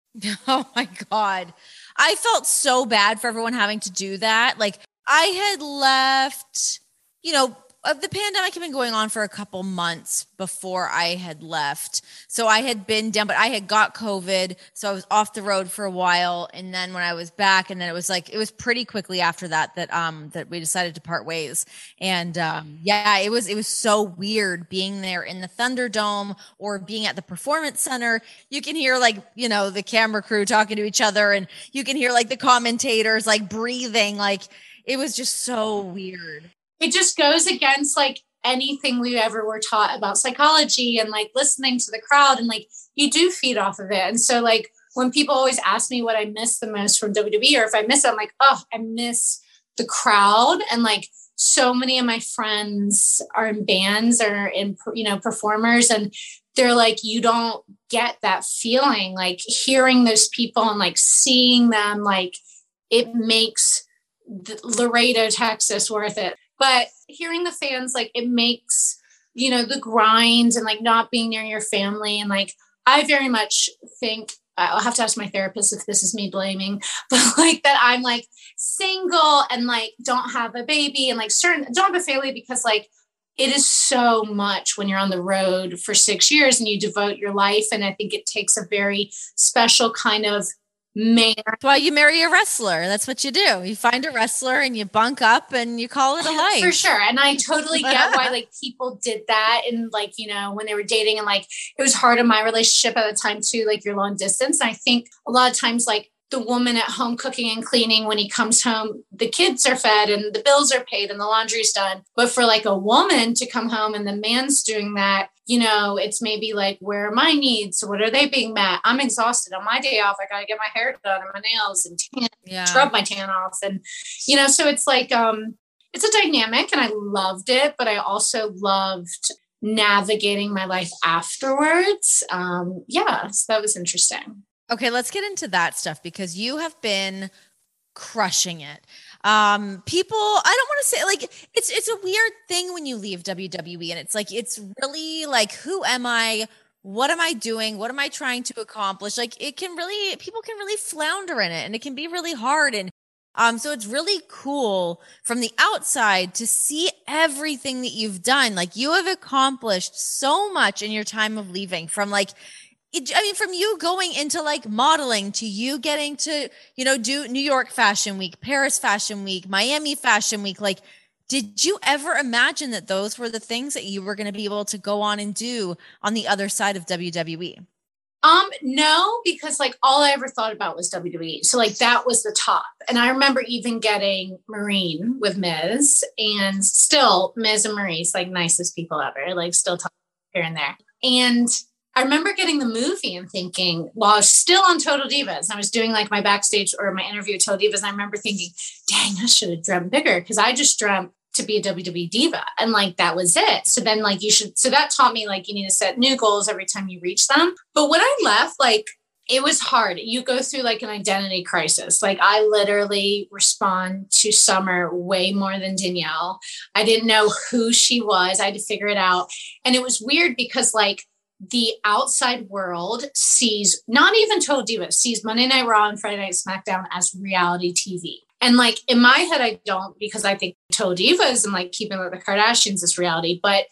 Oh my God. I felt so bad for everyone having to do that. Like I had left, you know, uh, the pandemic had been going on for a couple months before I had left. So I had been down, but I had got COVID. So I was off the road for a while. And then when I was back, and then it was like, it was pretty quickly after that, that, um, that we decided to part ways. And, um, yeah, it was, it was so weird being there in the Thunderdome or being at the Performance Center. You can hear like, you know, the camera crew talking to each other, and you can hear like the commentators like breathing. Like it was just so weird. it just goes against like anything we ever were taught about psychology and like listening to the crowd, and like you do feed off of it. And so like when people always ask me what I miss the most from W W E, or if I miss it, I'm like, oh, I miss the crowd. And like so many of my friends are in bands or in, you know, performers, and they're like, you don't get that feeling, like hearing those people and like seeing them, like it makes Laredo, Texas worth it. But hearing the fans, like it makes, you know, the grind and like not being near your family. And like, I very much think, I'll have to ask my therapist if this is me blaming, but like that I'm like single and like don't have a baby and like certain, don't have a family, because like it is so much when you're on the road for six years and you devote your life. And I think it takes a very special kind of man. That's why you marry a wrestler. That's what you do. You find a wrestler and you bunk up and you call it a life. For sure. And I totally get why like people did that. And like, you know, when they were dating, and like, it was hard in my relationship at the time too, like your long distance. And I think a lot of times, like the woman at home cooking and cleaning, when he comes home, the kids are fed and the bills are paid and the laundry's done. But for like a woman to come home and the man's doing that, you know, it's maybe like, where are my needs? What are they being met? I'm exhausted on my day off. I got to get my hair done and my nails and tan, yeah. scrub my tan off. And, you know, so it's like, um, it's a dynamic, and I loved it, but I also loved navigating my life afterwards. Um, yeah, so that was interesting. Okay, let's get into that stuff, because you have been crushing it. Um, people, I don't want to say, like, it's it's a weird thing when you leave W W E, and it's like, it's really like, who am I? What am I doing? What am I trying to accomplish? Like, it can really, people can really flounder in it, and it can be really hard. And um, so it's really cool from the outside to see everything that you've done. Like, you have accomplished so much in your time of leaving, from like, It, I mean, from you going into like modeling to you getting to, you know, do New York Fashion Week, Paris Fashion Week, Miami Fashion Week. Like, did you ever imagine that those were the things that you were going to be able to go on and do on the other side of W W E? Um, no, because like all I ever thought about was W W E. So like that was the top. And I remember even getting Marine with Miz, and still Miz and Marie's like nicest people ever, like still talking here and there. And I remember getting the movie and thinking, while I was still on Total Divas, I was doing like my backstage or my interview with Total Divas, and I remember thinking, dang, I should have dreamt bigger, because I just dreamt to be a W W E diva. And like, that was it. So then like you should, so that taught me like you need to set new goals every time you reach them. But when I left, like it was hard. You go through like an identity crisis. Like I literally respond to Summer way more than Danielle. I didn't know who she was. I had to figure it out. And it was weird because like, the outside world sees, not even Total Divas, sees Monday Night Raw and Friday Night SmackDown as reality T V. And like in my head, I don't, because I think Total Divas and like Keeping Up with the Kardashians is reality. But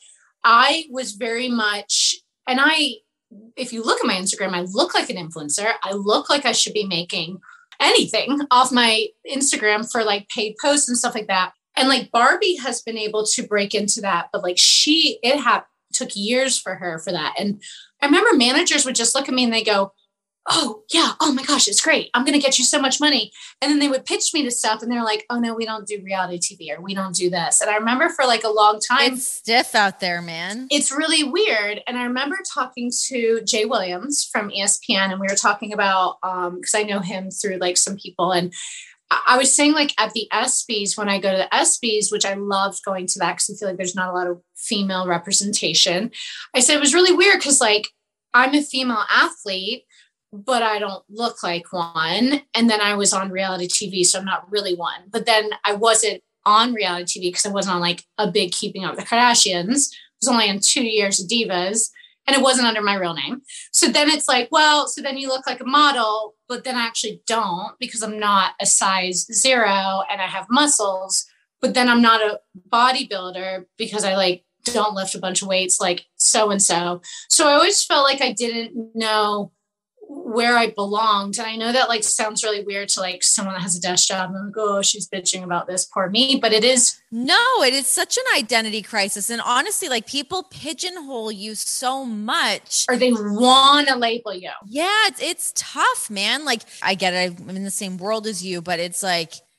I was very much, and I, if you look at my Instagram, I look like an influencer. I look like I should be making anything off my Instagram for like paid posts and stuff like that. And like Barbie has been able to break into that, but like she, it happened. Took years for her for that. And I remember managers would just look at me and they go, oh yeah, oh my gosh, it's great, I'm going to get you so much money. And then they would pitch me to stuff and they're like, oh no, we don't do reality T V, or we don't do this. And I remember for like a long time, it's stiff out there, man. It's really weird. And I remember talking to Jay Williams from E S P N, and we were talking about, um, because I know him through like some people, and I was saying like at the ESPYs, when I go to the ESPYs, which I loved going to that because I feel like there's not a lot of female representation. I said it was really weird because like I'm a female athlete, but I don't look like one. And then I was on reality T V, so I'm not really one. But then I wasn't on reality T V because I wasn't on like a big Keeping Up with the Kardashians. I was only on two years of Divas. And it wasn't under my real name. So then it's like, well, so then you look like a model, but then I actually don't, because I'm not a size zero and I have muscles, but then I'm not a bodybuilder because I like don't lift a bunch of weights like so-and-so. So I always felt like I didn't know where I belonged. And I know that like sounds really weird to like someone that has a desk job and like, oh, she's bitching about this, poor me. But it is. No, it is such an identity crisis. And honestly, like people pigeonhole you so much. Or they want to label you. Yeah, it's, it's tough, man. Like I get it. I'm in the same world as you, but it's like,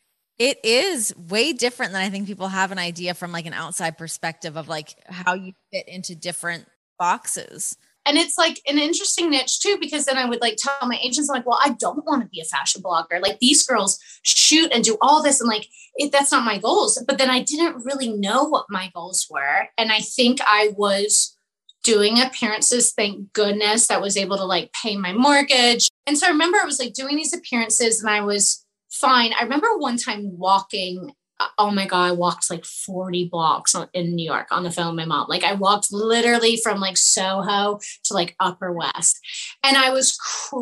It is way different than I think people have an idea from like an outside perspective of like how you fit into different boxes. And it's like an interesting niche too, because then I would like tell my agents, I'm like, well, I don't want to be a fashion blogger. Like these girls shoot and do all this. And like, it, that's not my goals. But then I didn't really know what my goals were. And I think I was doing appearances, thank goodness, that was able to like pay my mortgage. And so I remember I was like doing these appearances and I was fine. I remember one time walking, oh my God, I walked like forty blocks in New York on the phone with my mom. Like I walked literally from like Soho to like Upper West. And I was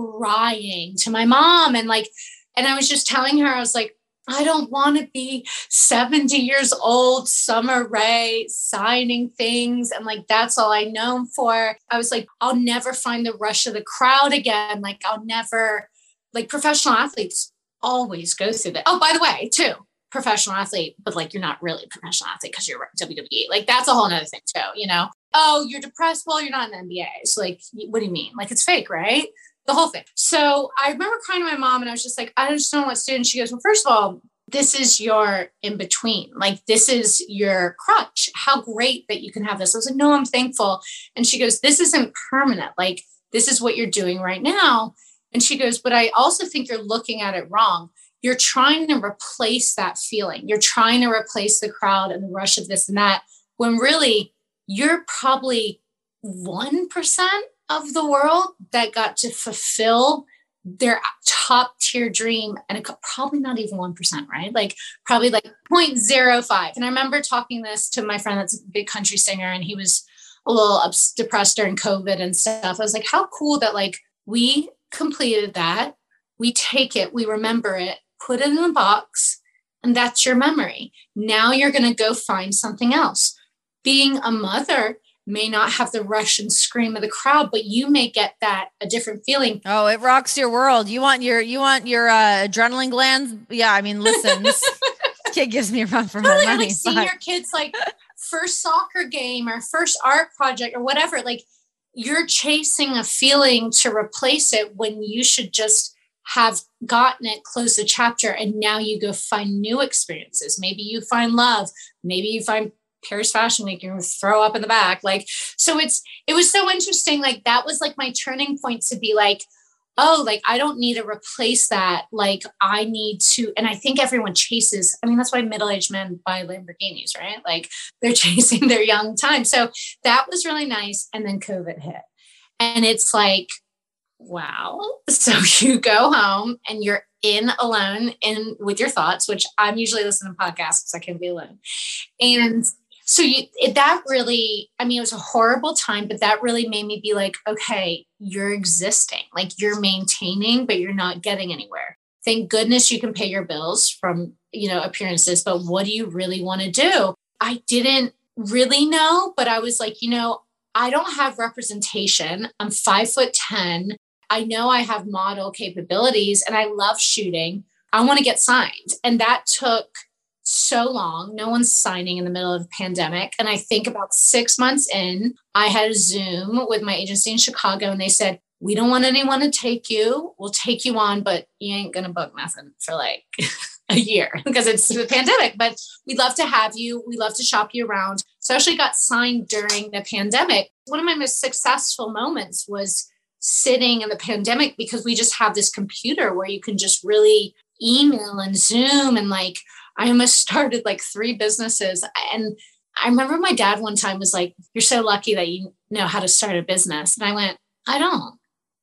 crying to my mom. And like, and I was just telling her, I was like, I don't want to be seventy years old, Summer Rae, signing things. And like, that's all I know for. I was like, I'll never find the rush of the crowd again. Like I'll never, like professional athletes always go through that. Oh, by the way, too, professional athlete, but like, you're not really a professional athlete because you're W W E. Like that's a whole nother thing too, you know? Oh, you're depressed. Well, you're not in the N B A. So like, what do you mean? Like it's fake, right? The whole thing. So I remember crying to my mom and I was just like, I just don't know what to do. And she goes, well, first of all, this is your in between. Like, this is your crutch. How great that you can have this. I was like, no, I'm thankful. And she goes, this isn't permanent. Like, this is what you're doing right now. And she goes, but I also think you're looking at it wrong. You're trying to replace that feeling. You're trying to replace the crowd and the rush of this and that, when really you're probably one percent of the world that got to fulfill their top tier dream. And it could probably not even one percent, right? Like probably like zero point zero five. And I remember talking this to my friend that's a big country singer, and he was a little ups- depressed during COVID and stuff. I was like, how cool that like we completed that. We take it, we remember it, put it in a box, and that's your memory. Now you're going to go find something else. Being a mother may not have the rush and scream of the crowd, but you may get that a different feeling. Oh, it rocks your world. You want your, you want your uh, adrenaline glands. Yeah. I mean, listen, this kid gives me a run for my Totally, money. like seeing your kids like first soccer game or first art project or whatever, like you're chasing a feeling to replace it when you should just have gotten it, close the chapter, and now you go find new experiences. Maybe you find love. Maybe you find Paris Fashion Week, you're going to throw up in the back. Like, so it's, it was so interesting. Like that was like my turning point to be like, oh, like I don't need to replace that. Like I need to, and I think everyone chases, I mean, that's why middle-aged men buy Lamborghinis, right? Like they're chasing their young time. So that was really nice. And then COVID hit and it's like, wow. So you go home and you're in alone in with your thoughts, which I'm usually listening to podcasts because I can't be alone. And so you, it, that really, I mean, it was a horrible time, but that really made me be like, okay, you're existing, like you're maintaining, but you're not getting anywhere. Thank goodness you can pay your bills from, you know, appearances, but what do you really want to do? I didn't really know, but I was like, you know, I don't have representation. I'm five foot ten. I know I have model capabilities and I love shooting. I want to get signed. And that took so long. No one's signing in the middle of a pandemic. And I think about six months in, I had a Zoom with my agency in Chicago and they said, we don't want anyone to take you. We'll take you on, but you ain't going to book nothing for like a year because it's the pandemic, but we'd love to have you. We love to shop you around. So I actually got signed during the pandemic. One of my most successful moments was sitting in the pandemic because we just have this computer where you can just really email and Zoom. And like, I almost started like three businesses. And I remember my dad one time was like, you're so lucky that you know how to start a business. And I went, I don't.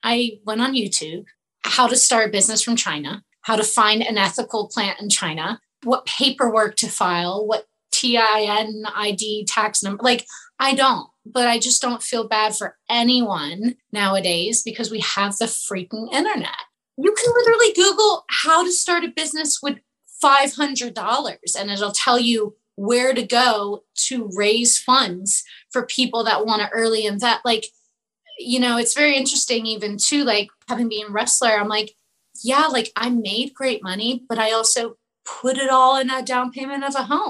I went on YouTube, how to start a business from China, how to find an ethical plant in China, what paperwork to file, what T I N I D tax number. Like, I don't, but I just don't feel bad for anyone nowadays because we have the freaking internet. You can literally Google how to start a business with five hundred dollars and it'll tell you where to go to raise funds for people that want to early invest. Like, you know, it's very interesting even too, like having been a wrestler, I'm like, yeah, like I made great money, but I also put it all in a down payment of a home.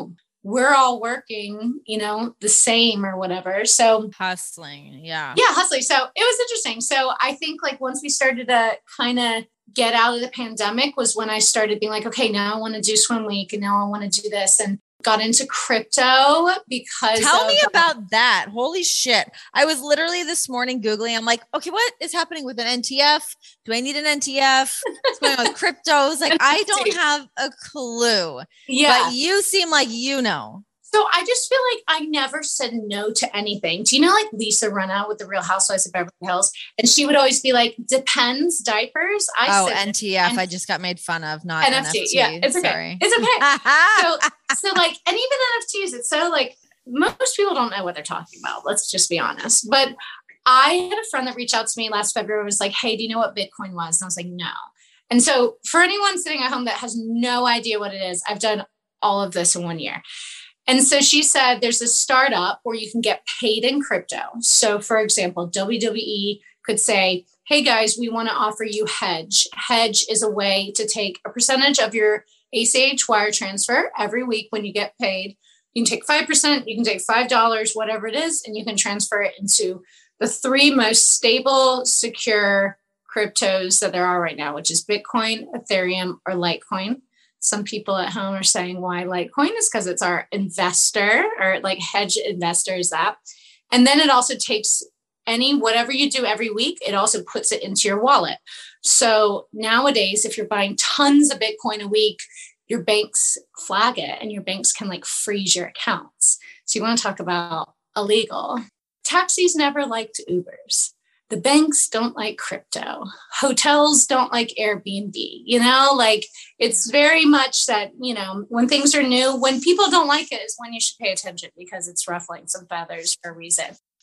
we're all working, you know, the same or whatever. So hustling. Yeah. Yeah. Hustling. So it was interesting. So I think like once we started to kind of get out of the pandemic was when I started being like, okay, now I want to do swim week and now I want to do this, and got into crypto because tell of, me about that. Holy shit. I was literally this morning Googling. I'm like, okay, what is happening with an N T F? Do I need an N T F? What's going on with cryptos? Like, I don't have a clue. Yeah. But you seem like you know. So I just feel like I never said no to anything. Do you know like Lisa Rinna with the Real Housewives of Beverly Hills? And she would always be like, depends, diapers. I oh, said N T F. N- I just got made fun of, not N F T. N F T. Yeah, it's okay. Sorry. It's okay. so, so like, and even N F Ts, it's so like, most people don't know what they're talking about. Let's just be honest. But I had a friend that reached out to me last February, was like, hey, do you know what Bitcoin was? And I was like, no. And so for anyone sitting at home that has no idea what it is, I've done all of this in one year. And so she said, there's a startup where you can get paid in crypto. So for example, W W E could say, hey guys, we want to offer you Hedge. Hedge is a way to take a percentage of your A C H wire transfer every week when you get paid. You can take five percent, you can take five dollars, whatever it is, and you can transfer it into the three most stable, secure cryptos that there are right now, which is Bitcoin, Ethereum, or Litecoin. Some people at home are saying why Litecoin is because it's our investor, or like Hedge investor is that. And then it also takes any, whatever you do every week, it also puts it into your wallet. So nowadays, if you're buying tons of Bitcoin a week, your banks flag it and your banks can like freeze your accounts. So you want to talk about illegal. Taxis never liked Ubers. The banks don't like crypto. Hotels don't like Airbnb, you know, like it's very much that, you know, when things are new, when people don't like it is when you should pay attention because it's ruffling some feathers for a reason.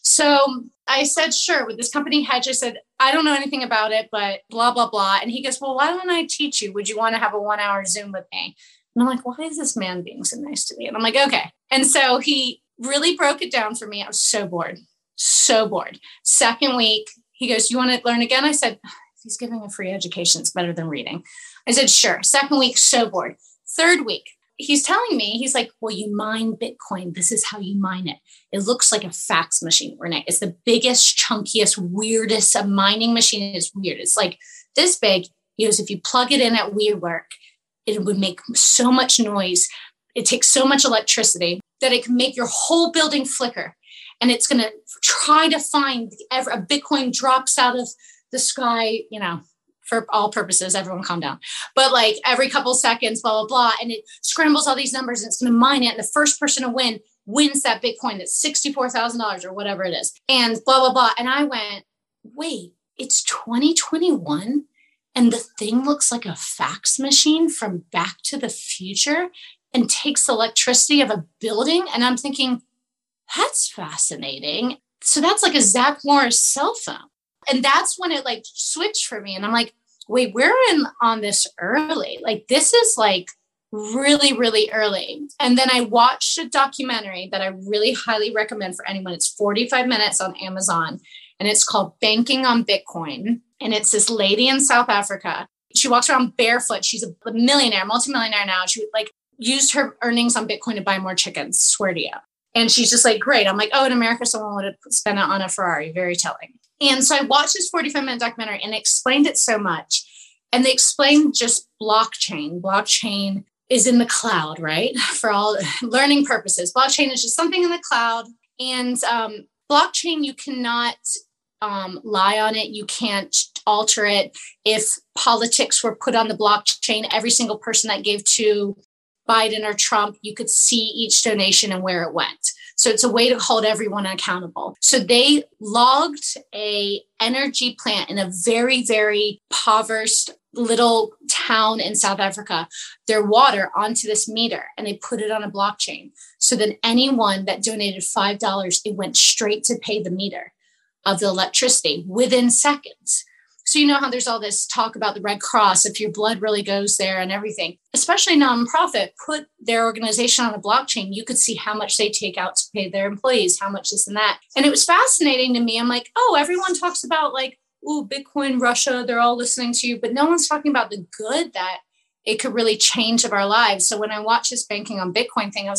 So I said, sure, with this company Hedge, I said, I don't know anything about it, but blah, blah, blah. And he goes, well, why don't I teach you? Would you want to have a one hour Zoom with me? And I'm like, why is this man being so nice to me? And I'm like, okay. And so he really broke it down for me. I was so bored. So bored. Second week, he goes, you want to learn again? I said, he's giving a free education. It's better than reading. I said, sure. Second week, so bored. Third week, he's telling me, he's like, well, you mine Bitcoin. This is how you mine it. It looks like a fax machine, Renee. It's the biggest, chunkiest, weirdest a mining machine. Is weird. It's like this big. He goes, if you plug it in at WeWork, it would make so much noise. It takes so much electricity that it can make your whole building flicker. And it's going to try to find every, a Bitcoin drops out of the sky, you know, for all purposes, everyone calm down. But like every couple seconds, blah, blah, blah. And it scrambles all these numbers and it's going to mine it. And the first person to win wins that Bitcoin that's sixty-four thousand dollars or whatever it is. And blah, blah, blah. And I went, wait, it's twenty twenty-one and the thing looks like a fax machine from Back to the Future and takes the electricity of a building. And I'm thinking, that's fascinating. So that's like a Zach Morris cell phone. And that's when it like switched for me. And I'm like, wait, we're in on this early. Like this is like really, really early. And then I watched a documentary that I really highly recommend for anyone. It's forty-five minutes on Amazon and it's called Banking on Bitcoin. And it's this lady in South Africa. She walks around barefoot. She's a millionaire, multimillionaire now. She like used her earnings on Bitcoin to buy more chickens, swear to you. And she's just like, great. I'm like, oh, in America, someone would have spent it on a Ferrari. Very telling. And so I watched this forty-five minute documentary and it explained it so much. And they explained just blockchain. Blockchain is in the cloud, right? For all learning purposes. Blockchain is just something in the cloud. And um, blockchain, you cannot um, lie on it. You can't alter it. If politics were put on the blockchain, every single person that gave to Biden or Trump, you could see each donation and where it went. So it's a way to hold everyone accountable. So they logged a energy plant in a very, very impoverished little town in South Africa, their water onto this meter, and they put it on a blockchain. So then anyone that donated five dollars, it went straight to pay the meter of the electricity within seconds. So you know how there's all this talk about the Red Cross, if your blood really goes there and everything, especially nonprofit, put their organization on a blockchain. You could see how much they take out to pay their employees, how much this and that. And it was fascinating to me. I'm like, oh, everyone talks about like, ooh, Bitcoin, Russia, they're all listening to you, but no one's talking about the good that it could really change of our lives. So when I watched this Banking on Bitcoin thing, I was like,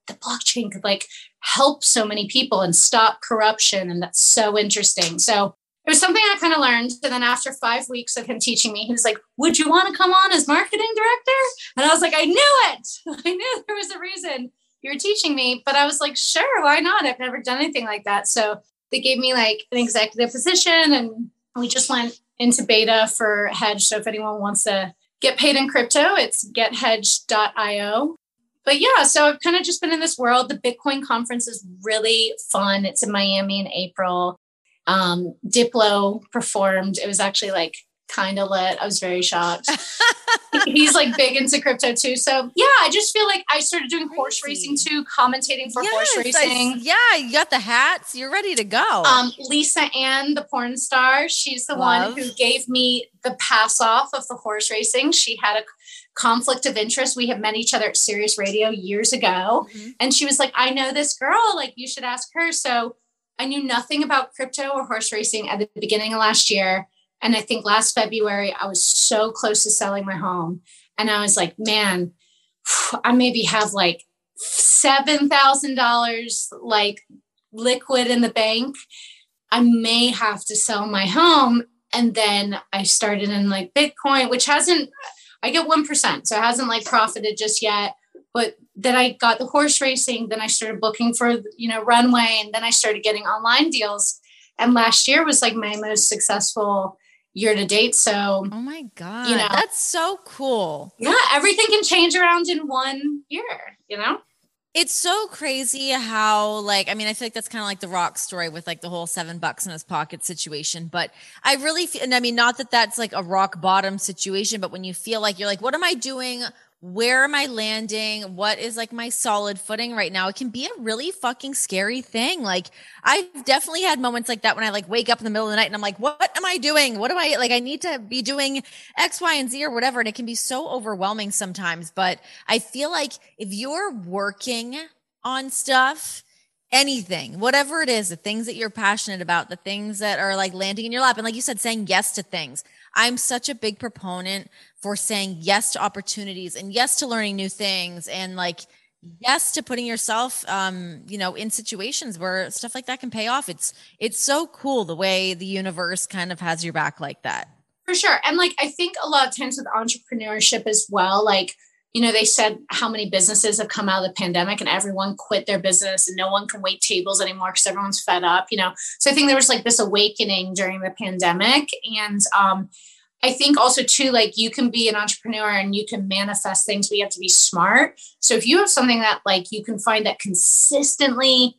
the blockchain could like help so many people and stop corruption. And that's so interesting. So it was something I kind of learned. And then after five weeks of him teaching me, he was like, would you want to come on as marketing director? And I was like, I knew it. I knew there was a reason you were teaching me, but I was like, sure, why not? I've never done anything like that. So they gave me like an executive position, and we just went into beta for Hedge. So if anyone wants to get paid in crypto, it's get hedge dot io. But yeah, so I've kind of just been in this world. The Bitcoin conference is really fun. It's in Miami in April. Um, Diplo performed. It was actually like kind of lit. I was very shocked. He's like big into crypto too. So yeah, I just feel like I started doing Crazy. horse racing too, commentating for yes, horse racing. I, yeah, you got the hats. You're ready to go. Um, Lisa Ann, the porn star, she's the Love. one who gave me the pass off of the horse racing. She had a conflict of interest. We had met each other at Sirius Radio years ago. Mm-hmm. And she was like, I know this girl, like you should ask her. So I knew nothing about crypto or horse racing at the beginning of last year. And I think last February, I was so close to selling my home. And I was like, man, I maybe have like seven thousand dollars like liquid in the bank. I may have to sell my home. And then I started in like Bitcoin, which hasn't, I get one percent. So it hasn't like profited just yet. But then I got the horse racing. Then I started booking for, you know, Runway. And then I started getting online deals. And last year was like my most successful year to date. So, oh my God, you know, that's so cool. Yeah. Everything can change around in one year, you know? It's so crazy how, like, I mean, I feel like that's kind of like the Rock story with like the whole seven bucks in his pocket situation. But I really feel, and I mean, not that that's like a rock bottom situation, but when you feel like you're like, what am I doing? Where am I landing? What is like my solid footing right now? It can be a really fucking scary thing. Like I've definitely had moments like that when I like wake up in the middle of the night and I'm like, what am I doing? What am I like? I need to be doing X, Y, and Z or whatever. And it can be so overwhelming sometimes. But I feel like if you're working on stuff, anything, whatever it is, the things that you're passionate about, the things that are like landing in your lap. And like you said, saying yes to things. I'm such a big proponent for saying yes to opportunities and yes to learning new things and like yes to putting yourself um you know in situations where stuff like that can pay off. It's it's so cool the way the universe kind of has your back like that. For sure. And like I think a lot of times with entrepreneurship as well, like you know they said how many businesses have come out of the pandemic and everyone quit their business and no one can wait tables anymore because everyone's fed up, you know. So I think there was like this awakening during the pandemic. And um I think also too, like you can be an entrepreneur and you can manifest things, but you have to be smart. So if you have something that like you can find that consistently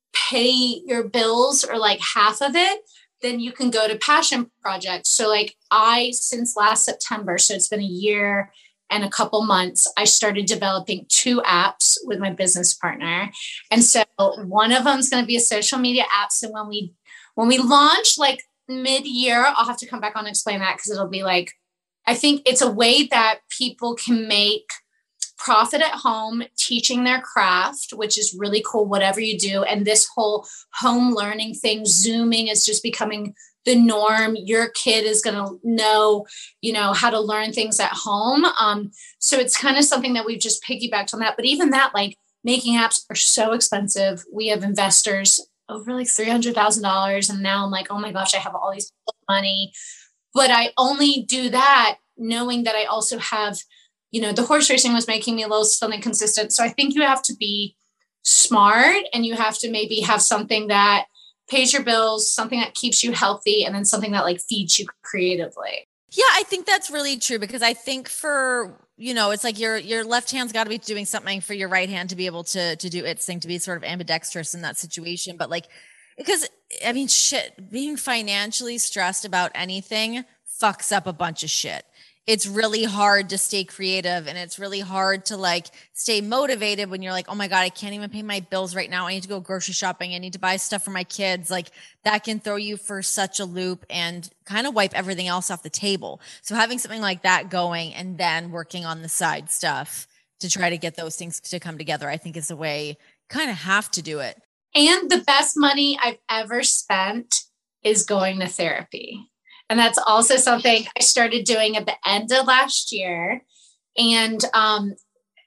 pay your bills or like half of it, then you can go to passion projects. So like I, since last September, so it's been a year and a couple months, I started developing two apps with my business partner. And so one of them is going to be a social media app. So when we, when we launch like mid-year, I'll have to come back on and explain that because it'll be like, I think it's a way that people can make profit at home teaching their craft, which is really cool, whatever you do. And this whole home learning thing, Zooming is just becoming the norm. Your kid is going to know, you know, how to learn things at home. Um, so it's kind of something that we've just piggybacked on that. But even that, like making apps are so expensive. We have investors over like three hundred thousand dollars. And now I'm like, oh my gosh, I have all these money, but I only do that knowing that I also have, you know, the horse racing was making me a little still inconsistent. So I think you have to be smart and you have to maybe have something that pays your bills, something that keeps you healthy, and then something that like feeds you creatively. Yeah, I think that's really true because I think for, you know, it's like your your left hand's got to be doing something for your right hand to be able to to do its thing, to be sort of ambidextrous in that situation. But like, because I mean, shit, being financially stressed about anything fucks up a bunch of shit. It's really hard to stay creative and it's really hard to like stay motivated when you're like, oh my God, I can't even pay my bills right now. I need to go grocery shopping. I need to buy stuff for my kids. Like that can throw you for such a loop and kind of wipe everything else off the table. So having something like that going and then working on the side stuff to try to get those things to come together, I think is the way you kind of have to do it. And the best money I've ever spent is going to therapy. And that's also something I started doing at the end of last year. And um,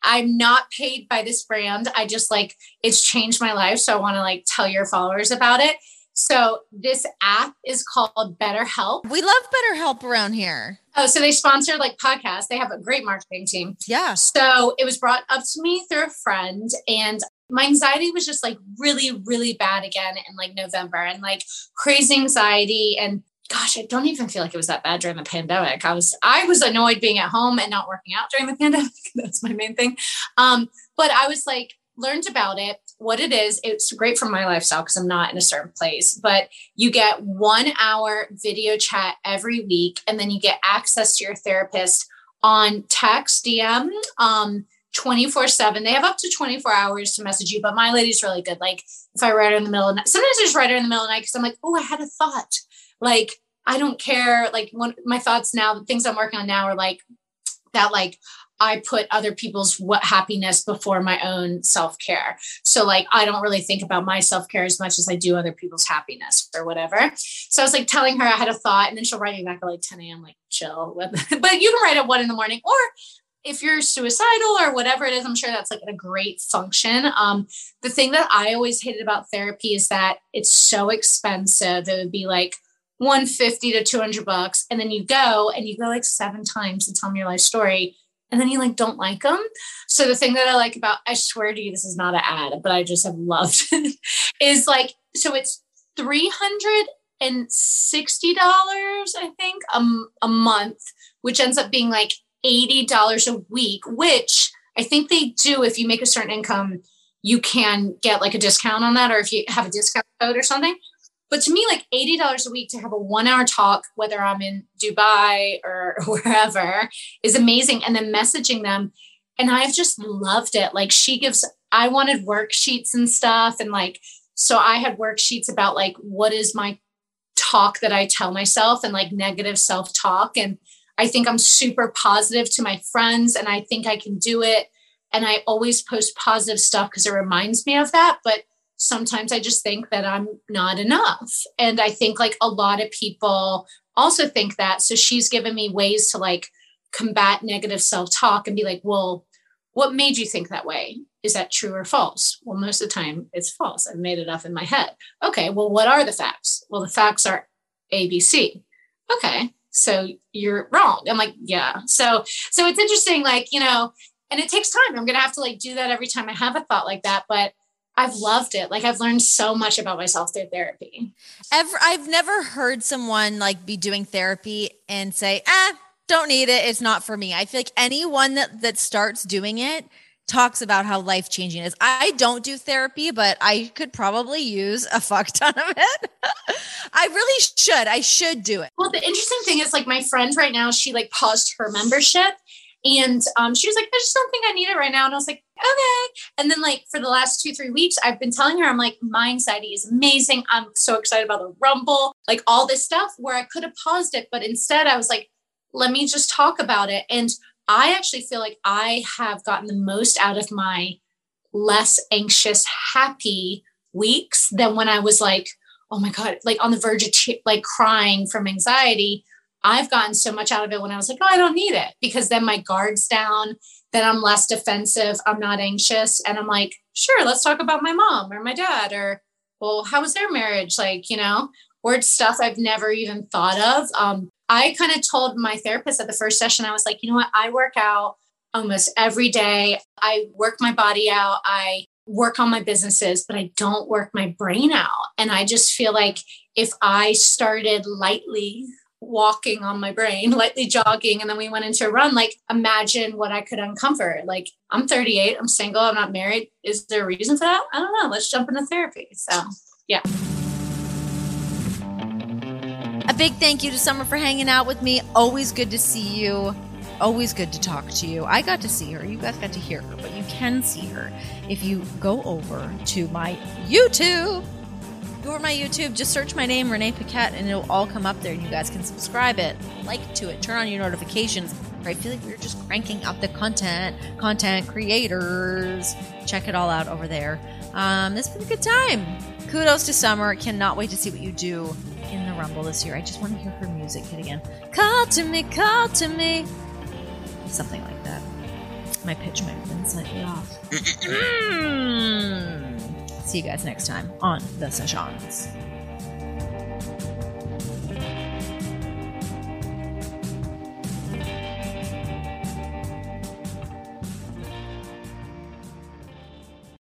I'm not paid by this brand. I just like, it's changed my life. So I want to like tell your followers about it. So this app is called BetterHelp. We love BetterHelp around here. Oh, so they sponsor like podcasts. They have a great marketing team. Yeah. So it was brought up to me through a friend, and my anxiety was just like really, really bad again in like November, and like crazy anxiety. And gosh, I don't even feel like it was that bad during the pandemic. I was, I was annoyed being at home and not working out during the pandemic. That's my main thing. Um, but I was like, learned about it, what it is. It's great for my lifestyle because I'm not in a certain place, but you get one hour video chat every week. And then you get access to your therapist on text, D M, um, twenty-four seven. They have up to twenty-four hours to message you, but my lady's really good. Like if I write her in the middle of the night, sometimes I just write her in the middle of the night because I'm like, oh, I had a thought. Like, I don't care. Like one, my thoughts now, the things I'm working on now are like that, like, I put other people's what happiness before my own self-care. So like, I don't really think about my self-care as much as I do other people's happiness or whatever. So I was like telling her I had a thought, and then she'll write me back at like ten a.m. like chill with, but you can write at one in the morning, or if you're suicidal or whatever it is, I'm sure that's like a great function. Um, the thing that I always hated about therapy is that it's so expensive. It would be like one hundred fifty to two hundred bucks. And then you go and you go like seven times to tell me your life story. And then you like, don't like them. So the thing that I like about, I swear to you, this is not an ad, but I just have loved it, is like, so it's three hundred sixty dollars, I think, um, a month, which ends up being like eighty dollars a week, which I think they do. If you make a certain income, you can get like a discount on that, or if you have a discount code or something. But to me, like eighty dollars a week to have a one hour talk, whether I'm in Dubai or wherever, is amazing. And then messaging them. And I've just loved it. Like she gives, I wanted worksheets and stuff. And like, so I had worksheets about like, what is my talk that I tell myself, and like negative self-talk. And I think I'm super positive to my friends, and I think I can do it. And I always post positive stuff because it reminds me of that. But sometimes I just think that I'm not enough. And I think like a lot of people also think that. So she's given me ways to like combat negative self-talk and be like, well, what made you think that way? Is that true or false? Well, most of the time it's false. I've made it up in my head. Okay, well, what are the facts? Well, the facts are A, B, C. Okay, so you're wrong. I'm like, yeah. So, so it's interesting, like, you know, and it takes time. I'm going to have to like do that every time I have a thought like that. But I've loved it. Like I've learned so much about myself through therapy. Ever, I've never heard someone like be doing therapy and say, ah, don't need it. It's not for me. I feel like anyone that, that starts doing it talks about how life-changing it is. I don't do therapy, but I could probably use a fuck ton of it. I really should. I should do it. Well, the interesting thing is like my friend right now, she like paused her membership. And um, she was like, I just don't think I need it right now. And I was like, okay. And then like for the last two, three weeks, I've been telling her, I'm like, my anxiety is amazing. I'm so excited about the Rumble, like all this stuff where I could have paused it. But instead I was like, let me just talk about it. And I actually feel like I have gotten the most out of my less anxious, happy weeks than when I was like, oh my God, like on the verge of t- like crying from anxiety. I've gotten so much out of it when I was like, oh, I don't need it, because then my guard's down, then I'm less defensive. I'm not anxious. And I'm like, sure, let's talk about my mom or my dad, or, well, how was their marriage? Like, you know, word stuff I've never even thought of. Um, I kind of told my therapist at the first session, I was like, you know what? I work out almost every day. I work my body out. I work on my businesses, but I don't work my brain out. And I just feel like if I started lightly walking on my brain, lightly jogging, and then we went into a run, like imagine what I could uncover. Like I'm thirty-eight, I'm single, I'm not married. Is there a reason for that? I don't know. Let's jump into therapy. So yeah. A big thank you to Summer for hanging out with me. Always good to see you. Always good to talk to you. I got to see her. You guys got to hear her, but you can see her if you go over to my YouTube. Go over my YouTube, just search my name, Renee Paquette, and it'll all come up there. And you guys can subscribe it, like to it, turn on your notifications. I feel like we're just cranking out the content, content creators. Check it all out over there. Um, this has been a good time. Kudos to Summer. Cannot wait to see what you do in the Rumble this year. I just want to hear her music hit again. Call to me, call to me. Something like that. My pitch might have been slightly off. See you guys next time on The Sessions.